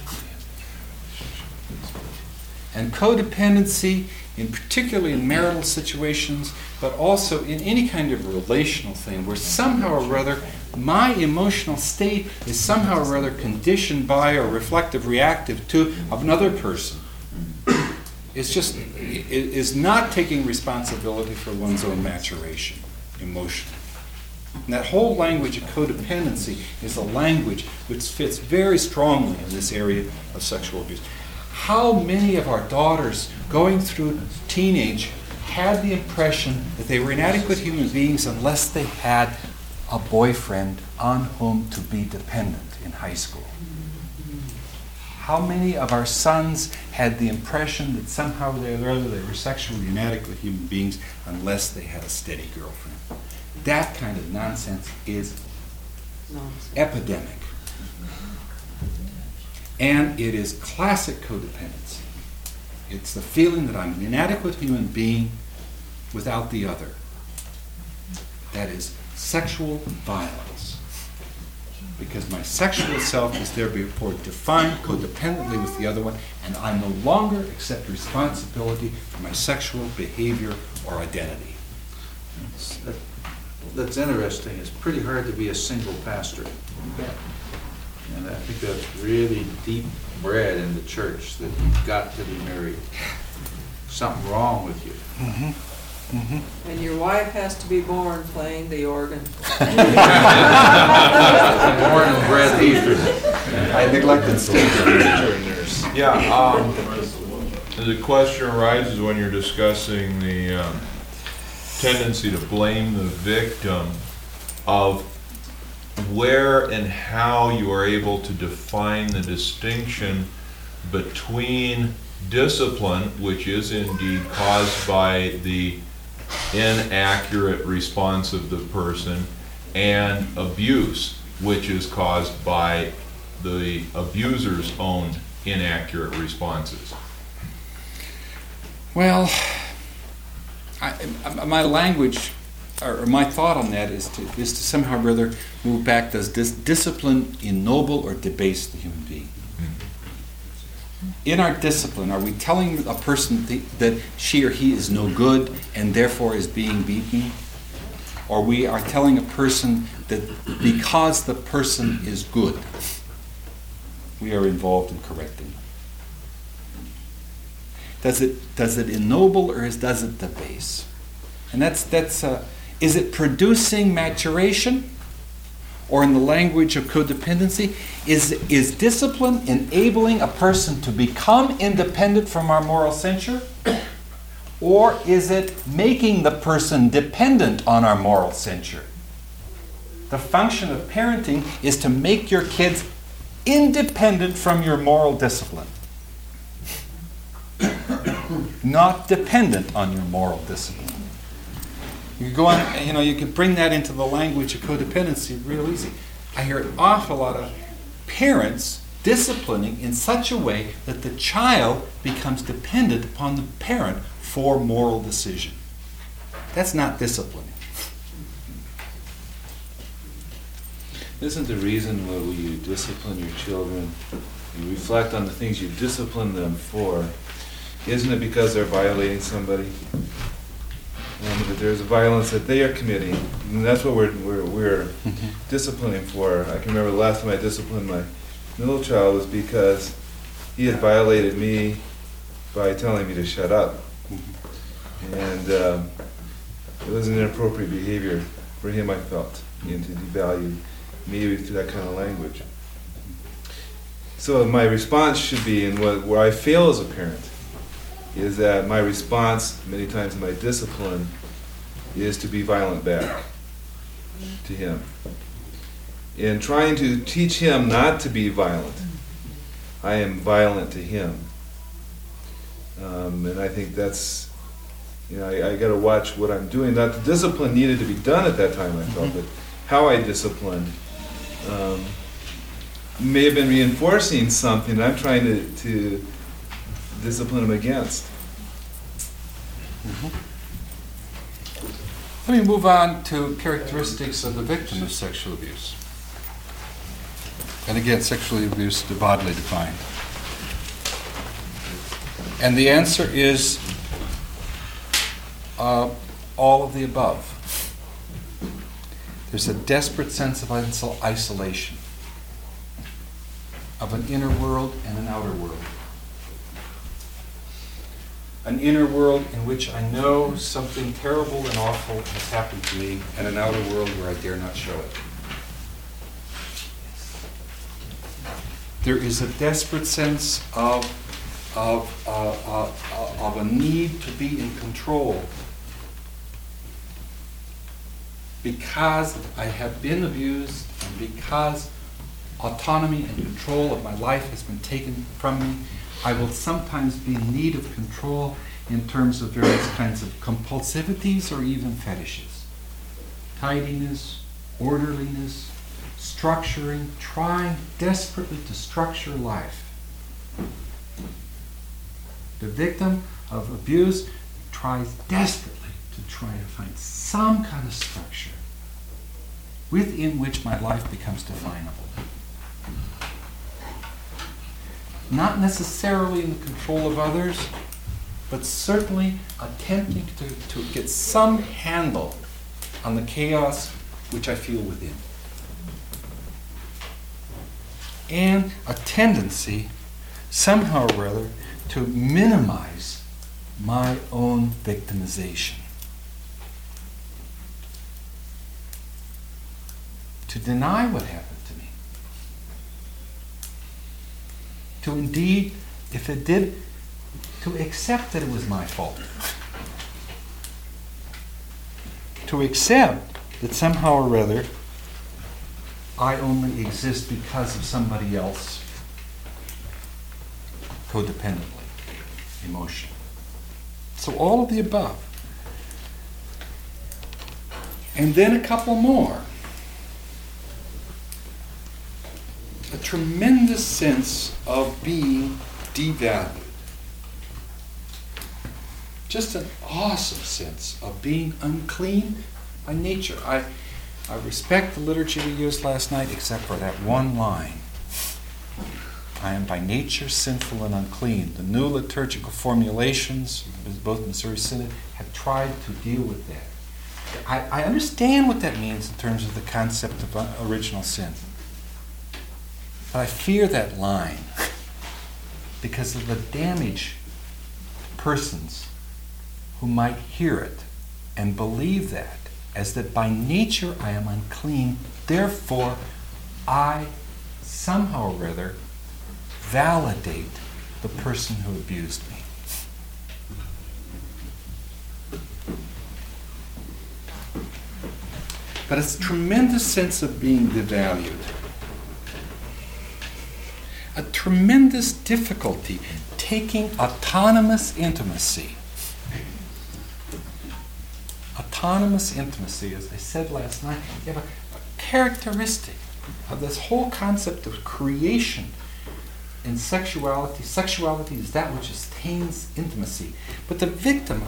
And codependency, particularly in marital situations, but also in any kind of relational thing, where somehow or other my emotional state is somehow or other conditioned by or reflective, reactive to another person. It's just, it is not taking responsibility for one's own maturation emotionally. And that whole language of codependency is a language which fits very strongly in this area of sexual abuse. How many of our daughters going through teenage had the impression that they were inadequate human beings unless they had a boyfriend on whom to be dependent in high school? How many of our sons had the impression that somehow or other they were sexually inadequate human beings unless they had a steady girlfriend? That kind of nonsense is epidemic. And it is classic codependency. It's the feeling that I'm an inadequate human being without the other. That is sexual violence. Because my sexual self is therefore defined codependently with the other one, and I no longer accept responsibility for my sexual behavior or identity. That's interesting. It's pretty hard to be a single pastor. And I think that's really deep bred in the church, that you've got to be married. Something wrong with you. Mm-hmm. Mm-hmm. And your wife has to be born playing the organ. Born and bred Eastern. I neglected nurse. Yeah, the question arises when you're discussing the tendency to blame the victim of where and how you are able to define the distinction between discipline, which is indeed caused by the inaccurate response of the person, and abuse, which is caused by the abuser's own inaccurate responses. Well, my language, or my thought on that is to somehow or other move back. Does discipline ennoble or debase the human being? In our discipline, are we telling a person that she or he is no good and therefore is being beaten? Or we are telling a person that because the person is good, we are involved in correcting them? Does it ennoble or does it debase? And is it producing maturation? Or in the language of codependency, is discipline enabling a person to become independent from our moral censure? Or is it making the person dependent on our moral censure? The function of parenting is to make your kids independent from your moral discipline. not dependent on your moral discipline. You can go on, you can bring that into the language of codependency real easy. I hear an awful lot of parents disciplining in such a way that the child becomes dependent upon the parent for moral decision. That's not disciplining. Isn't the reason why you discipline your children, you reflect on the things you discipline them for, isn't it because they're violating somebody? And that there's a violence that they are committing, and that's what we're disciplining for. I can remember the last time I disciplined my middle child was because he had violated me by telling me to shut up. And it was an inappropriate behavior for him, I felt, and to devalue me through that kind of language. So my response should be, and where I fail as a parent, is that my response, many times in my discipline, is to be violent back to him. In trying to teach him not to be violent, I am violent to him. And I think that's, I got to watch what I'm doing. Not the discipline needed to be done at that time, I felt, but how I disciplined may have been reinforcing something that I'm trying to discipline him against. Let me move on to characteristics of the victim of sexual abuse. And again, sexual abuse broadly defined. And the answer is all of the above. There's a desperate sense of isolation, of an inner world and an outer world. An inner world in which I know something terrible and awful has happened to me, and an outer world where I dare not show it. There is a desperate sense of a need to be in control, because I have been abused and because autonomy and control of my life has been taken from me. I will sometimes be in need of control in terms of various kinds of compulsivities or even fetishes. Tidiness, orderliness, structuring, trying desperately to structure life. The victim of abuse tries desperately to try to find some kind of structure within which my life becomes definable. Not necessarily in the control of others, but certainly attempting to get some handle on the chaos which I feel within. And a tendency, somehow or other, to minimize my own victimization. To deny what happened to me. To indeed, if it did, to accept that it was my fault. To accept that somehow or other I only exist because of somebody else, codependently, emotionally. So all of the above. And then a couple more. A tremendous sense of being devalued. Just an awesome sense of being unclean by nature. I respect the liturgy we used last night, except for that one line. I am by nature sinful and unclean. The new liturgical formulations, both Missouri Synod, have tried to deal with that. I understand what that means in terms of the concept of original sin. But I fear that line because of the damage persons who might hear it and believe that, as that by nature I am unclean, therefore I somehow or other validate the person who abused me. But it's a tremendous sense of being devalued. A tremendous difficulty taking autonomous intimacy. Autonomous intimacy, as I said last night, you have a characteristic of this whole concept of creation and sexuality. Sexuality is that which attains intimacy. But the victim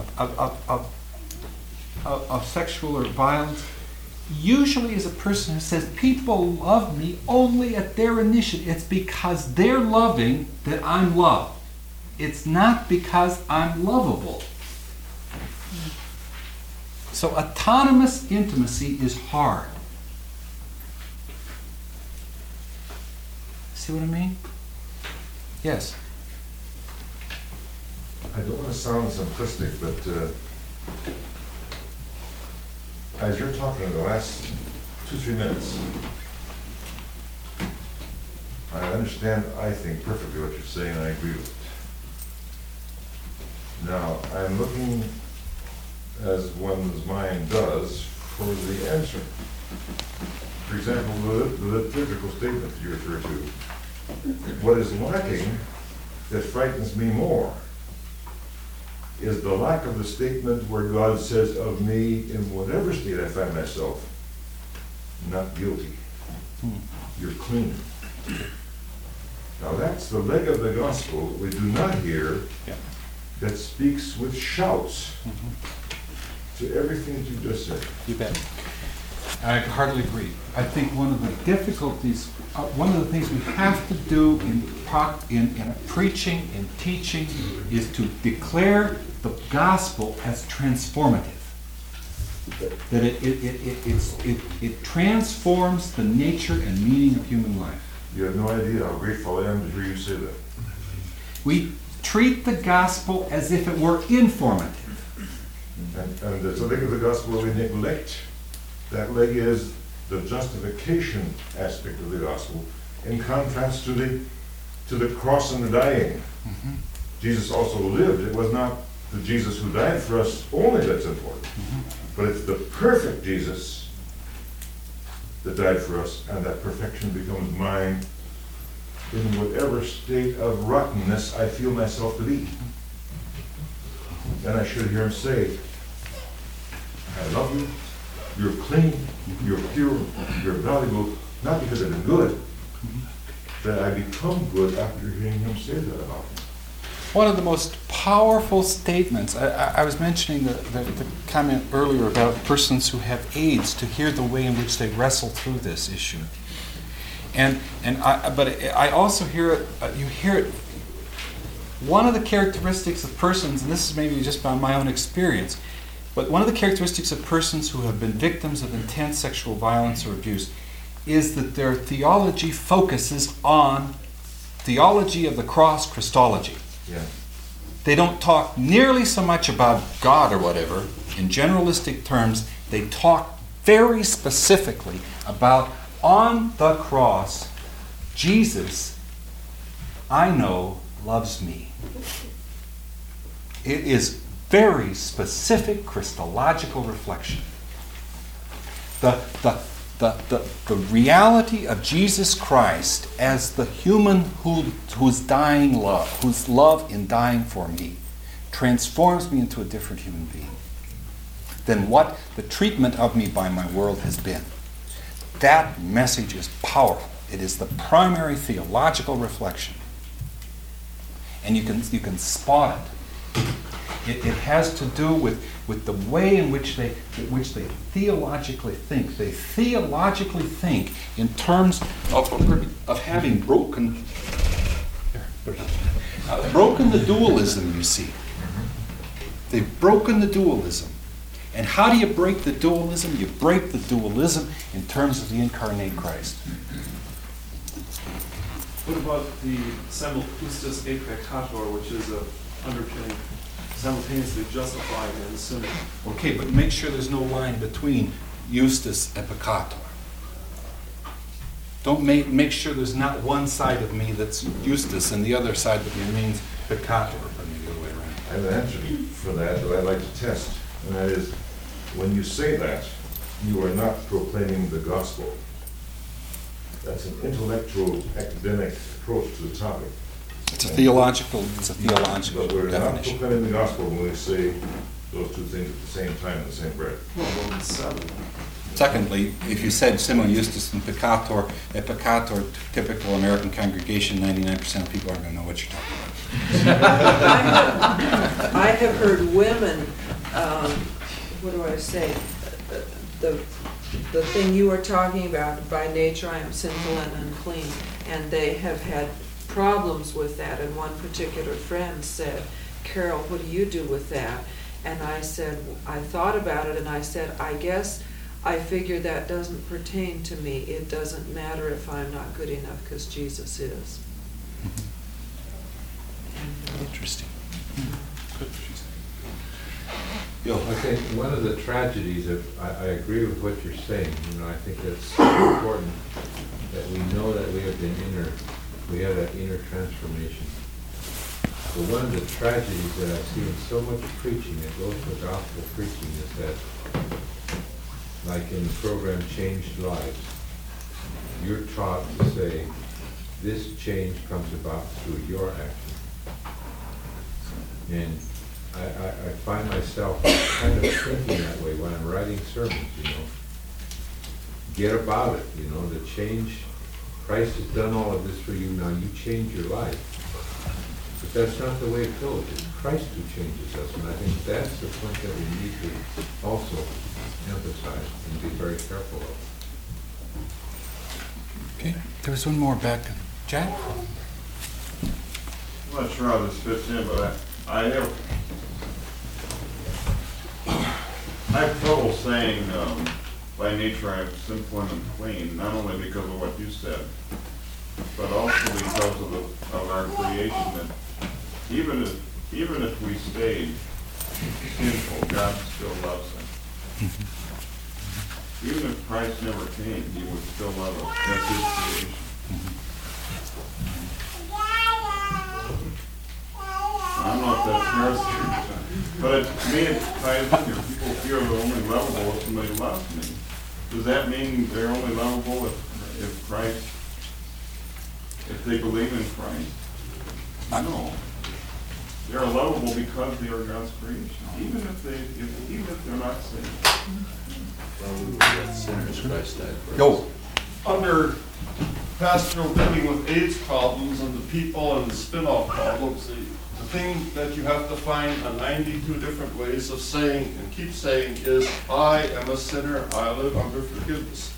of sexual or violence usually is a person who says, people love me only at their initiative. It's because they're loving that I'm loved. It's not because I'm lovable. So autonomous intimacy is hard. See what I mean? Yes. I don't want to sound simplistic, but as you're talking the last 2-3 minutes, I understand, I think, perfectly what you're saying, and I agree with it. Now, I'm looking, as one's mind does, for the answer. For example, the liturgical statement you refer to. What is lacking that frightens me more is the lack of the statement where God says of me, in whatever state I find myself, not guilty. You're clean. Now that's the leg of the gospel that we do not hear, that speaks with shouts to everything that you just said. You bet. I hardly agree. I think one of the difficulties, one of the things we have to do in preaching and teaching is to declare the gospel as transformative. That it transforms the nature and meaning of human life. You have no idea how grateful I am to hear you say that. We treat the gospel as if it were informative. And there's a leg of the gospel we neglect. That leg is the justification aspect of the gospel, in contrast to the cross and the dying. Jesus also lived. It was not the Jesus who died for us only that's important, but it's the perfect Jesus that died for us, and that perfection becomes mine in whatever state of rottenness I feel myself to be. And I should hear him say, I love you, you're clean, you're pure, you're valuable, not because I've been good, that I become good after hearing him say that about me. One of the most powerful statements, I was mentioning the comment earlier about persons who have AIDS, to hear the way in which they wrestle through this issue. But I also hear it, you hear it, one of the characteristics of persons, and this is maybe just by my own experience, but one of the characteristics of persons who have been victims of intense sexual violence or abuse is that their theology focuses on theology of the cross, Christology. Yeah. They don't talk nearly so much about God or whatever in generalistic terms. They talk very specifically about, on the cross, Jesus, I know, loves me. It is very specific Christological reflection. The reality of Jesus Christ as the human whose dying love, whose love in dying for me, transforms me into a different human being than what the treatment of me by my world has been. That message is powerful. It is the primary theological reflection. And you can spot it. It has to do with the way in which they theologically think. They theologically think in terms of having broken the dualism, you see. They've broken the dualism. And how do you break the dualism? You break the dualism in terms of the incarnate Christ. What about the simultustus et peccator, which is a underpinning simultaneously justified and sinning? Okay, but make sure there's no line between Justus and peccator. Don't make sure there's not one side of me that's Justus and the other side that remains peccator, or maybe the other way around. I have an answer for that I'd like to test, and that is, when you say that, you are not proclaiming the gospel. That's an intellectual, academic approach to the topic. It's a theological But we're not definition. proclaiming the gospel when we say those two things at the same time in the same breath. Secondly, if you said simul justus and peccator, a peccator, typical American congregation, 99% of people aren't going to know what you're talking about. I have heard women, what do I say, the thing you are talking about, by nature I am sinful and unclean, and they have had problems with that, and one particular friend said, Carol, what do you do with that? And I said, I thought about it, and I said, I guess I figure that doesn't pertain to me. It doesn't matter if I'm not good enough, because Jesus is. Interesting. I think one of the tragedies of, I agree with what you're saying, I think it's important that we know that we have that inner transformation. But one of the tragedies that I see in so much preaching that goes with gospel preaching is that, like in the program Changed Lives, you're taught to say, this change comes about through your action. And I find myself kind of thinking that way when I'm writing sermons, Get about it, the change. Christ has done all of this for you, now you change your life. But that's not the way it goes. It's Christ who changes us, and I think that's the point that we need to also emphasize and be very careful of. Okay, there was one more back. Jack? I'm not sure how this fits in, but I have trouble saying by nature I am sinful and unclean, not only because of what you said, but also because of our creation. That even if we stayed sinful, God still loves us. Even if Christ never came, He would still love us. That's His creation. I don't know if that's heresy, but to me it ties in here. People feel they're only lovable if somebody loves me. Does that mean they're only lovable if Christ, if they believe in Christ? No. They're lovable because they are God's creation, even if they're not saved. Sinners, Christ died for us. Go. Under pastoral dealing with AIDS problems and the people and the spin-off problems, the thing that you have to find 92 different ways of saying and keep saying is, I am a sinner, I live under forgiveness.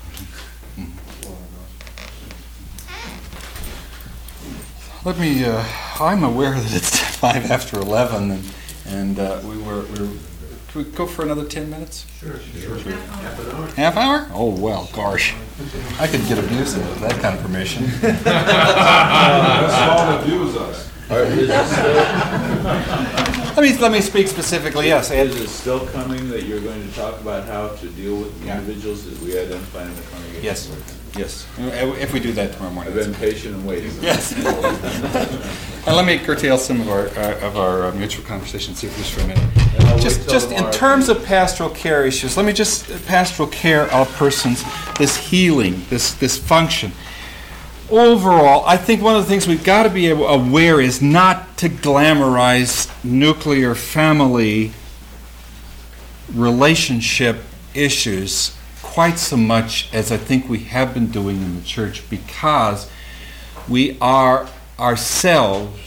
Let me, I'm aware that it's 5 after 11, and can we go for another 10 minutes? Sure. Half an hour. Half hour? Oh, well, gosh. I could get abusive with that kind of permission. That's all to do with us. Let me speak specifically, yes. Is it still coming that you're going to talk about how to deal with the individuals that we identify in the congregation? Yes, yes. If we do that tomorrow morning. I've been patient and waiting. Yes. Let me curtail some of our mutual conversation, see if this for a minute. Just in terms of pastoral care issues, pastoral care of persons, this healing, this function. Overall, I think one of the things we've got to be aware is not to glamorize nuclear family relationship issues quite so much as I think we have been doing in the church, because we are ourselves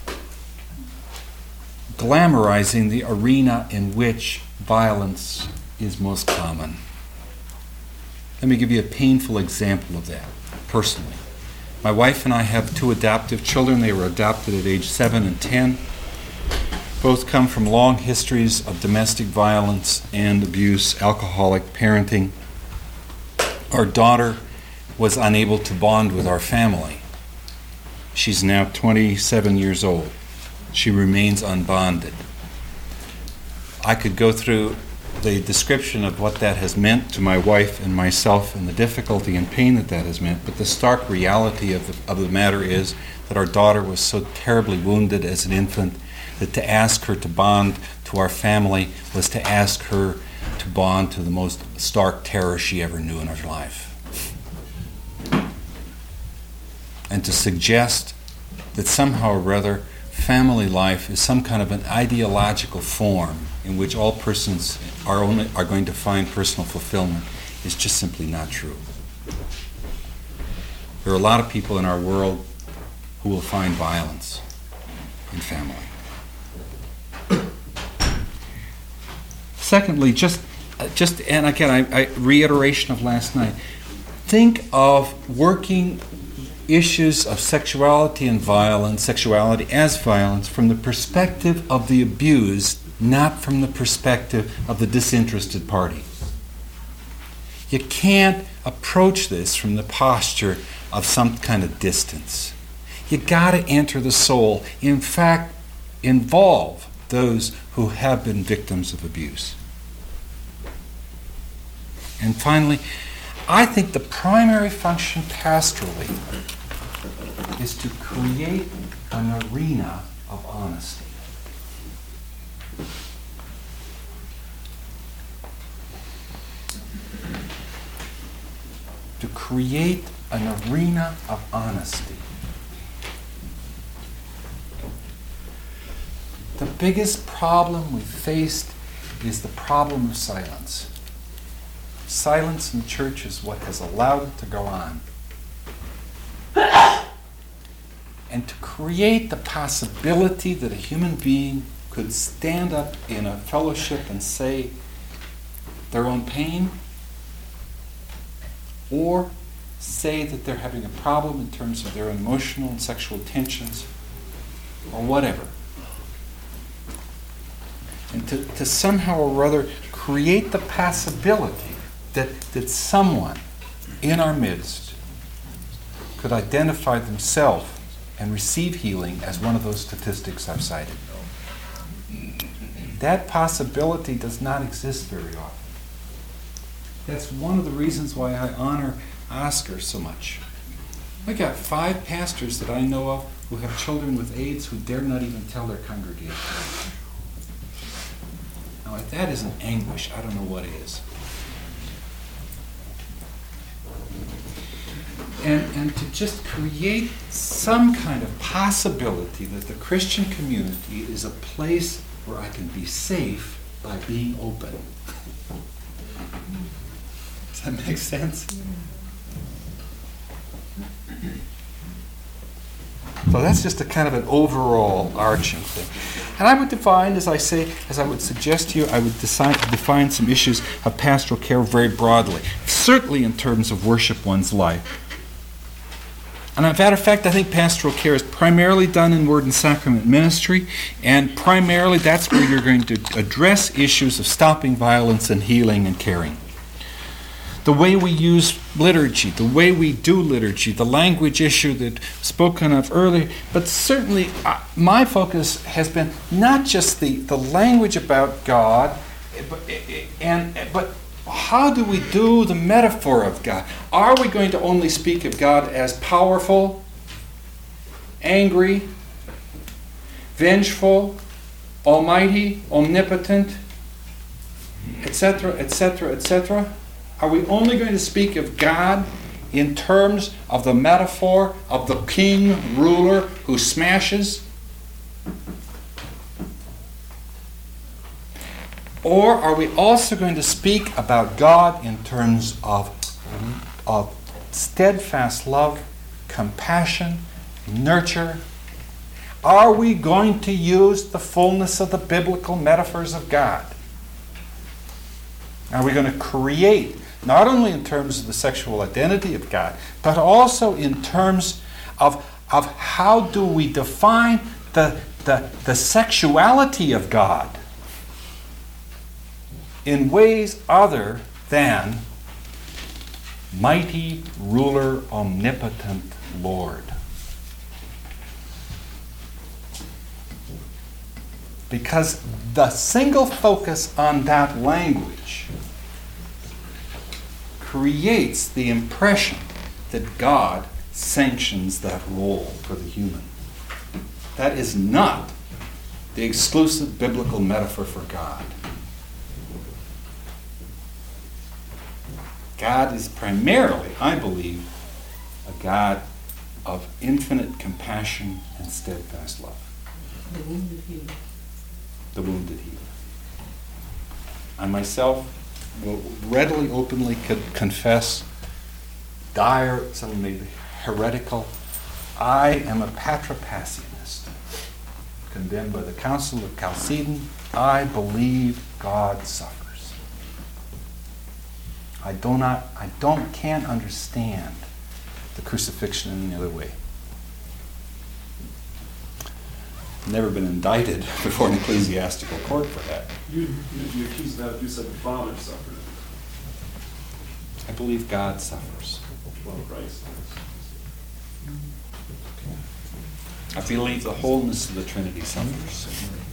glamorizing the arena in which violence is most common. Let me give you a painful example of that, personally. My wife and I have 2 adoptive children. They were adopted at age 7 and 10. Both come from long histories of domestic violence and abuse, alcoholic parenting. Our daughter was unable to bond with our family. She's now 27 years old. She remains unbonded. I could go through the description of what that has meant to my wife and myself and the difficulty and pain that has meant, but the stark reality of the matter is that our daughter was so terribly wounded as an infant that to ask her to bond to our family was to ask her to bond to the most stark terror she ever knew in her life. And to suggest that somehow or other family life is some kind of an ideological form in which all persons are going to find personal fulfillment is just simply not true. There are a lot of people in our world who will find violence in family. Secondly, just and again, I reiteration of last night, think of working issues of sexuality and violence, sexuality as violence, from the perspective of the abused, not from the perspective of the disinterested party. You can't approach this from the posture of some kind of distance. You got to enter the soul. In fact, involve those who have been victims of abuse. And finally, I think the primary function pastorally is to create an arena of honesty. To create an arena of honesty. The biggest problem we faced is the problem of silence. Silence in the church is what has allowed it to go on. And to create the possibility that a human being could stand up in a fellowship and say their own pain, or say that they're having a problem in terms of their emotional and sexual tensions, or whatever. And to somehow or other create the possibility that someone in our midst could identify themselves and receive healing as one of those statistics I've cited. That possibility does not exist very often. That's one of the reasons why I honor Oscar so much. I got 5 pastors that I know of who have children with AIDS who dare not even tell their congregation. Now, if that isn't anguish, I don't know what is. And to just create some kind of possibility that the Christian community is a place where I can be safe by being open. Does that make sense? So that's just a kind of an overall arching thing. And I would define, as I would suggest to you, I would define some issues of pastoral care very broadly, certainly in terms of worship one's life. And as a matter of fact, I think pastoral care is primarily done in word and sacrament ministry, and primarily that's where you're going to address issues of stopping violence and healing and caring. The way we use liturgy, the way we do liturgy, the language issue that spoken of earlier, but certainly my focus has been not just the language about God, but how do we do the metaphor of God? Are we going to only speak of God as powerful, angry, vengeful, almighty, omnipotent, etc., etc., etc.? Are we only going to speak of God in terms of the metaphor of the king, ruler who smashes? Or are we also going to speak about God in terms of steadfast love, compassion, nurture? Are we going to use the fullness of the biblical metaphors of God? Are we going to create, not only in terms of the sexual identity of God, but also in terms of how do we define the sexuality of God in ways other than mighty, ruler, omnipotent Lord? Because the single focus on that language creates the impression that God sanctions that role for the human. That is not the exclusive biblical metaphor for God. God is primarily, I believe, a God of infinite compassion and steadfast love. The wounded healer. The wounded healer. I myself will readily, openly confess, dire, some may be heretical, I am a Patripassianist, condemned by the Council of Chalcedon. I believe God suffers. Can't understand the crucifixion in any other way. Never been indicted before an ecclesiastical court for that. You accuse that if you said the Father suffered. I believe God suffers. Well, Christ. I believe the wholeness of the Trinity suffers.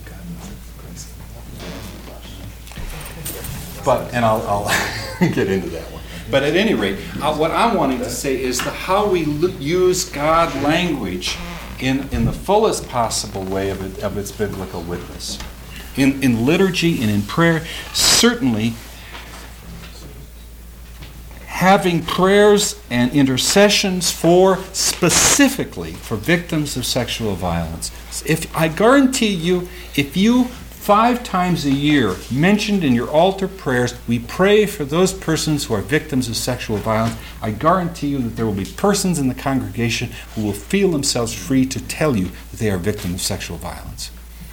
But, and I'll get into that one. But at any rate, what I'm wanting to say is how we use God language in the fullest possible way of its biblical witness. In liturgy and in prayer, certainly having prayers and intercessions specifically for victims of sexual violence. I guarantee you, if you 5 times a year mentioned in your altar prayers, we pray for those persons who are victims of sexual violence, I guarantee you that there will be persons in the congregation who will feel themselves free to tell you that they are victims of sexual violence.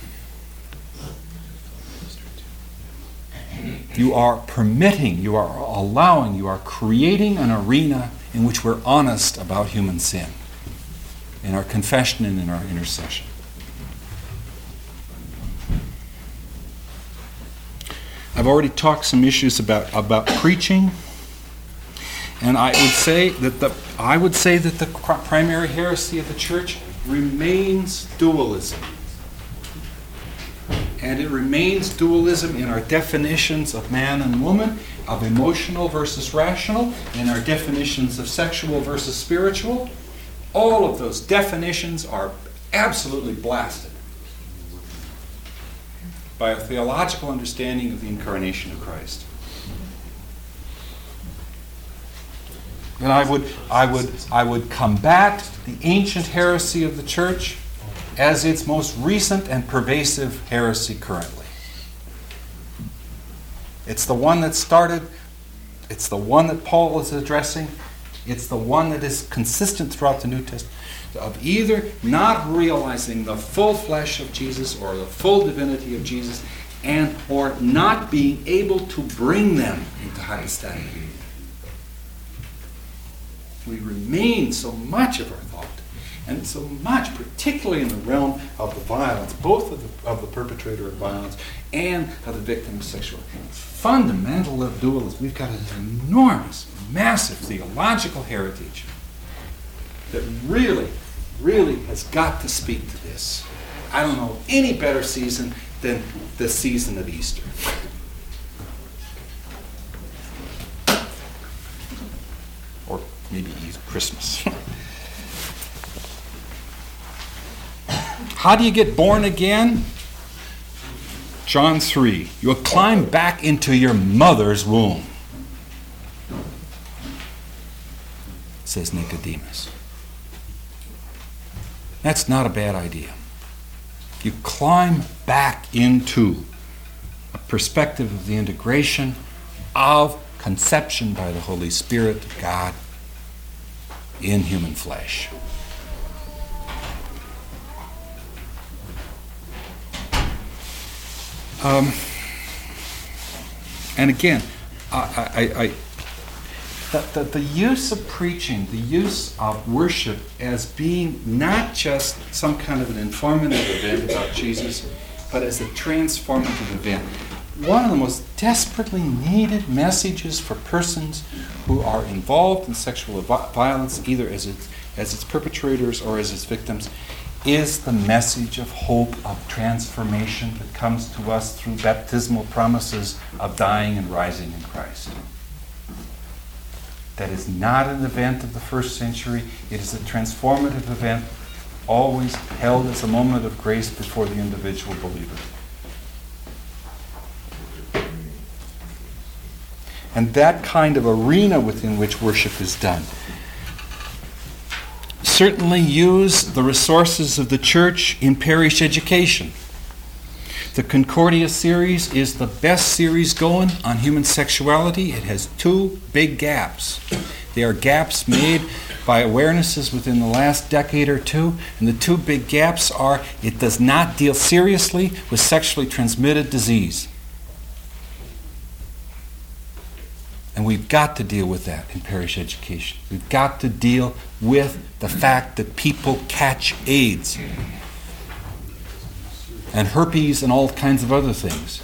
You are permitting, you are allowing, you are creating an arena in which we're honest about human sin in our confession and in our intercession. I've already talked some issues about preaching, and I would say that the primary heresy of the church remains dualism. And it remains dualism in our definitions of man and woman, of emotional versus rational, in our definitions of sexual versus spiritual. All of those definitions are absolutely blasted by a theological understanding of the incarnation of Christ. And I would combat the ancient heresy of the church as its most recent and pervasive heresy currently. It's the one that started, it's the one that Paul is addressing, it's the one that is consistent throughout the New Testament, of either not realizing the full flesh of Jesus or the full divinity of Jesus, or not being able to bring them into hypostatic union. We remain so much of our thought, and so much, particularly in the realm of the violence, both of the perpetrator of violence and of the victim of sexual. Fundamental of dualism. We've got an enormous, massive theological heritage that really, really has got to speak to this. I don't know any better season than the season of Easter. Or maybe Christmas. How do you get born again? John 3. You'll climb back into your mother's womb, says Nicodemus. That's not a bad idea. You climb back into a perspective of the integration of conception by the Holy Spirit of God in human flesh. And again, the use of preaching, the use of worship as being not just some kind of an informative event about Jesus, but as a transformative event. One of the most desperately needed messages for persons who are involved in sexual violence, either as its perpetrators or as its victims, is the message of hope, of transformation that comes to us through baptismal promises of dying and rising in Christ. That is not an event of the first century. It is a transformative event, always held as a moment of grace before the individual believer. And that kind of arena within which worship is done certainly use the resources of the church in parish education. The Concordia series is the best series going on human sexuality. It has 2 big gaps. They are gaps made by awarenesses within the last decade or 2, and the 2 big gaps are it does not deal seriously with sexually transmitted disease. And we've got to deal with that in parish education. We've got to deal with the fact that people catch AIDS and herpes and all kinds of other things.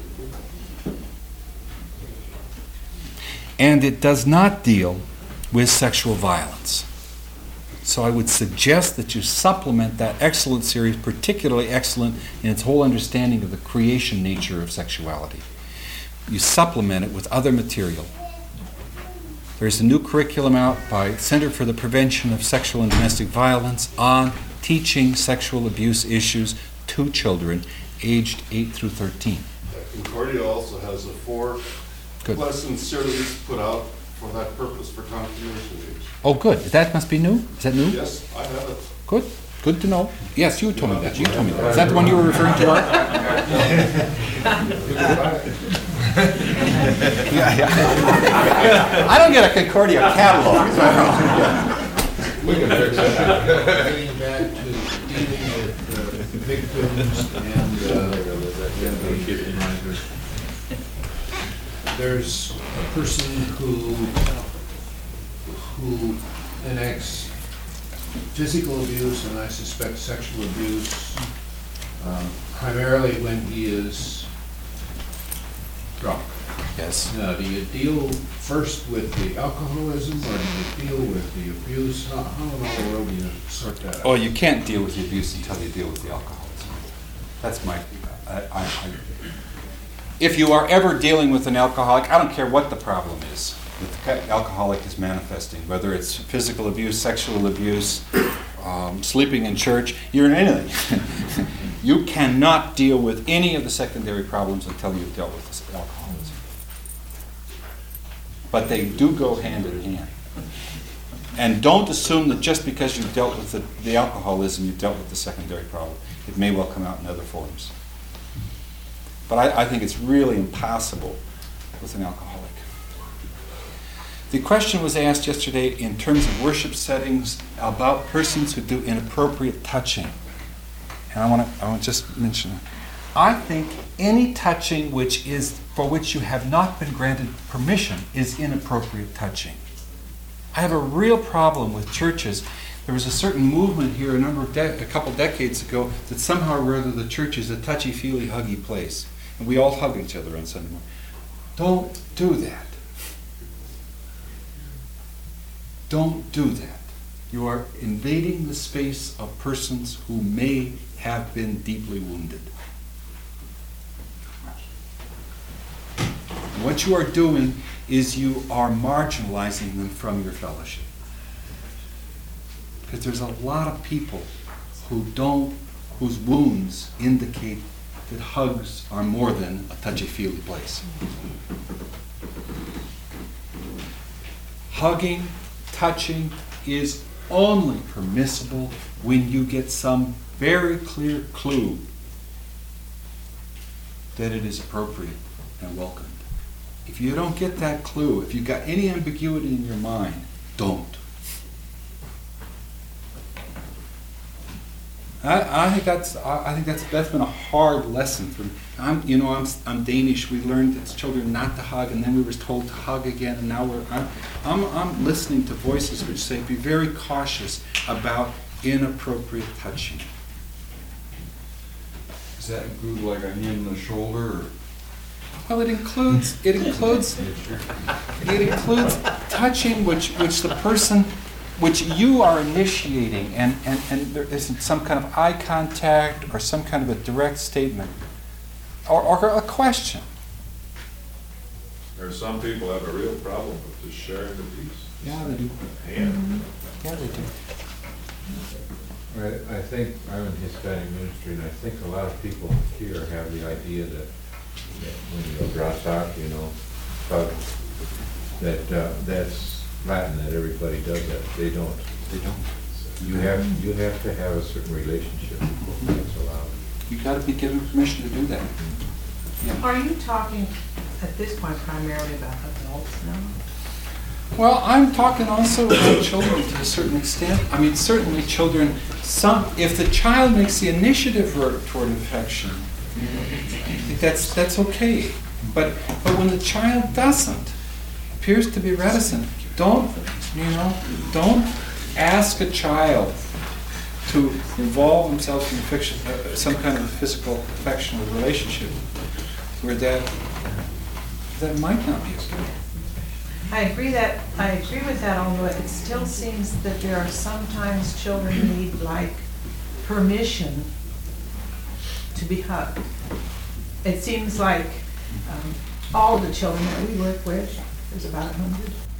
And it does not deal with sexual violence. So I would suggest that you supplement that excellent series, particularly excellent in its whole understanding of the creation nature of sexuality. You supplement it with other material. There's a new curriculum out by Center for the Prevention of Sexual and Domestic Violence on teaching sexual abuse issues to children aged 8 through 13. Concordia also has a 4-lesson series put out for that purpose for confirmation age. Oh, good. That must be new? Is that new? Yes, I have it. Good. Good to know. Yes, you told me that. You told me that. Is that the one you were referring to, Art? I don't get a Concordia catalog. We can fix it. Getting back to dealing with victims and there's a person who enacts physical abuse and I suspect sexual abuse primarily when he is drunk. Yes. Now, do you deal first with the alcoholism or do you deal with the abuse? How in all the world do you sort that out? Oh, you can't deal with the abuse until you deal with the alcoholism. That's my... if you are ever dealing with an alcoholic, I don't care what the problem is that the alcoholic is manifesting, whether it's physical abuse, sexual abuse, sleeping in church, you're in anything. You cannot deal with any of the secondary problems until you've dealt with this alcoholism. But they do go hand in hand. And don't assume that just because you've dealt with the alcoholism, you've dealt with the secondary problem. It may well come out in other forms. But I think it's really impossible with an alcoholic. The question was asked yesterday in terms of worship settings about persons who do inappropriate touching. And I want to just mention it. I think any touching for which you have not been granted permission is inappropriate touching. I have a real problem with churches. There was a certain movement here a couple decades ago that somehow or other the church is a touchy-feely, huggy place. And we all hug each other on Sunday morning. Don't do that. Don't do that. You are invading the space of persons who may have been deeply wounded. And what you are doing is you are marginalizing them from your fellowship. Because there's a lot of people whose wounds indicate that hugs are more than a touchy-feely place. Hugging, touching is only permissible when you get some very clear clue that it is appropriate and welcomed. If you don't get that clue, if you've got any ambiguity in your mind, don't. I think that's been a hard lesson for me. I'm Danish. We learned as children not to hug, and then we were told to hug again, and now I'm listening to voices which say be very cautious about inappropriate touching. Does that include like a hand on the shoulder? Or? Well, it includes touching which the person, which you are initiating, and there isn't some kind of eye contact or some kind of a direct statement or a question. There are some people who have a real problem with just sharing the piece. Yeah, they do. And yeah, they do. I think I'm in Hispanic ministry, and I think a lot of people here have the idea that when you abraçar, hug, that's Latin, that everybody does that. They don't. They don't. You have to have a certain relationship before that's allowed. You gotta be given permission to do that. Are you talking at this point primarily about adults now? Well, I'm talking also about children to a certain extent. I mean, certainly children, if the child makes the initiative toward affection, that's okay. But when the child doesn't, appears to be reticent, don't ask a child to involve themselves in some kind of physical affectional relationship where that might not be okay. I agree with that, although it still seems that there are sometimes children need like permission to be hugged. It seems like all the children that we work with, there's about 100,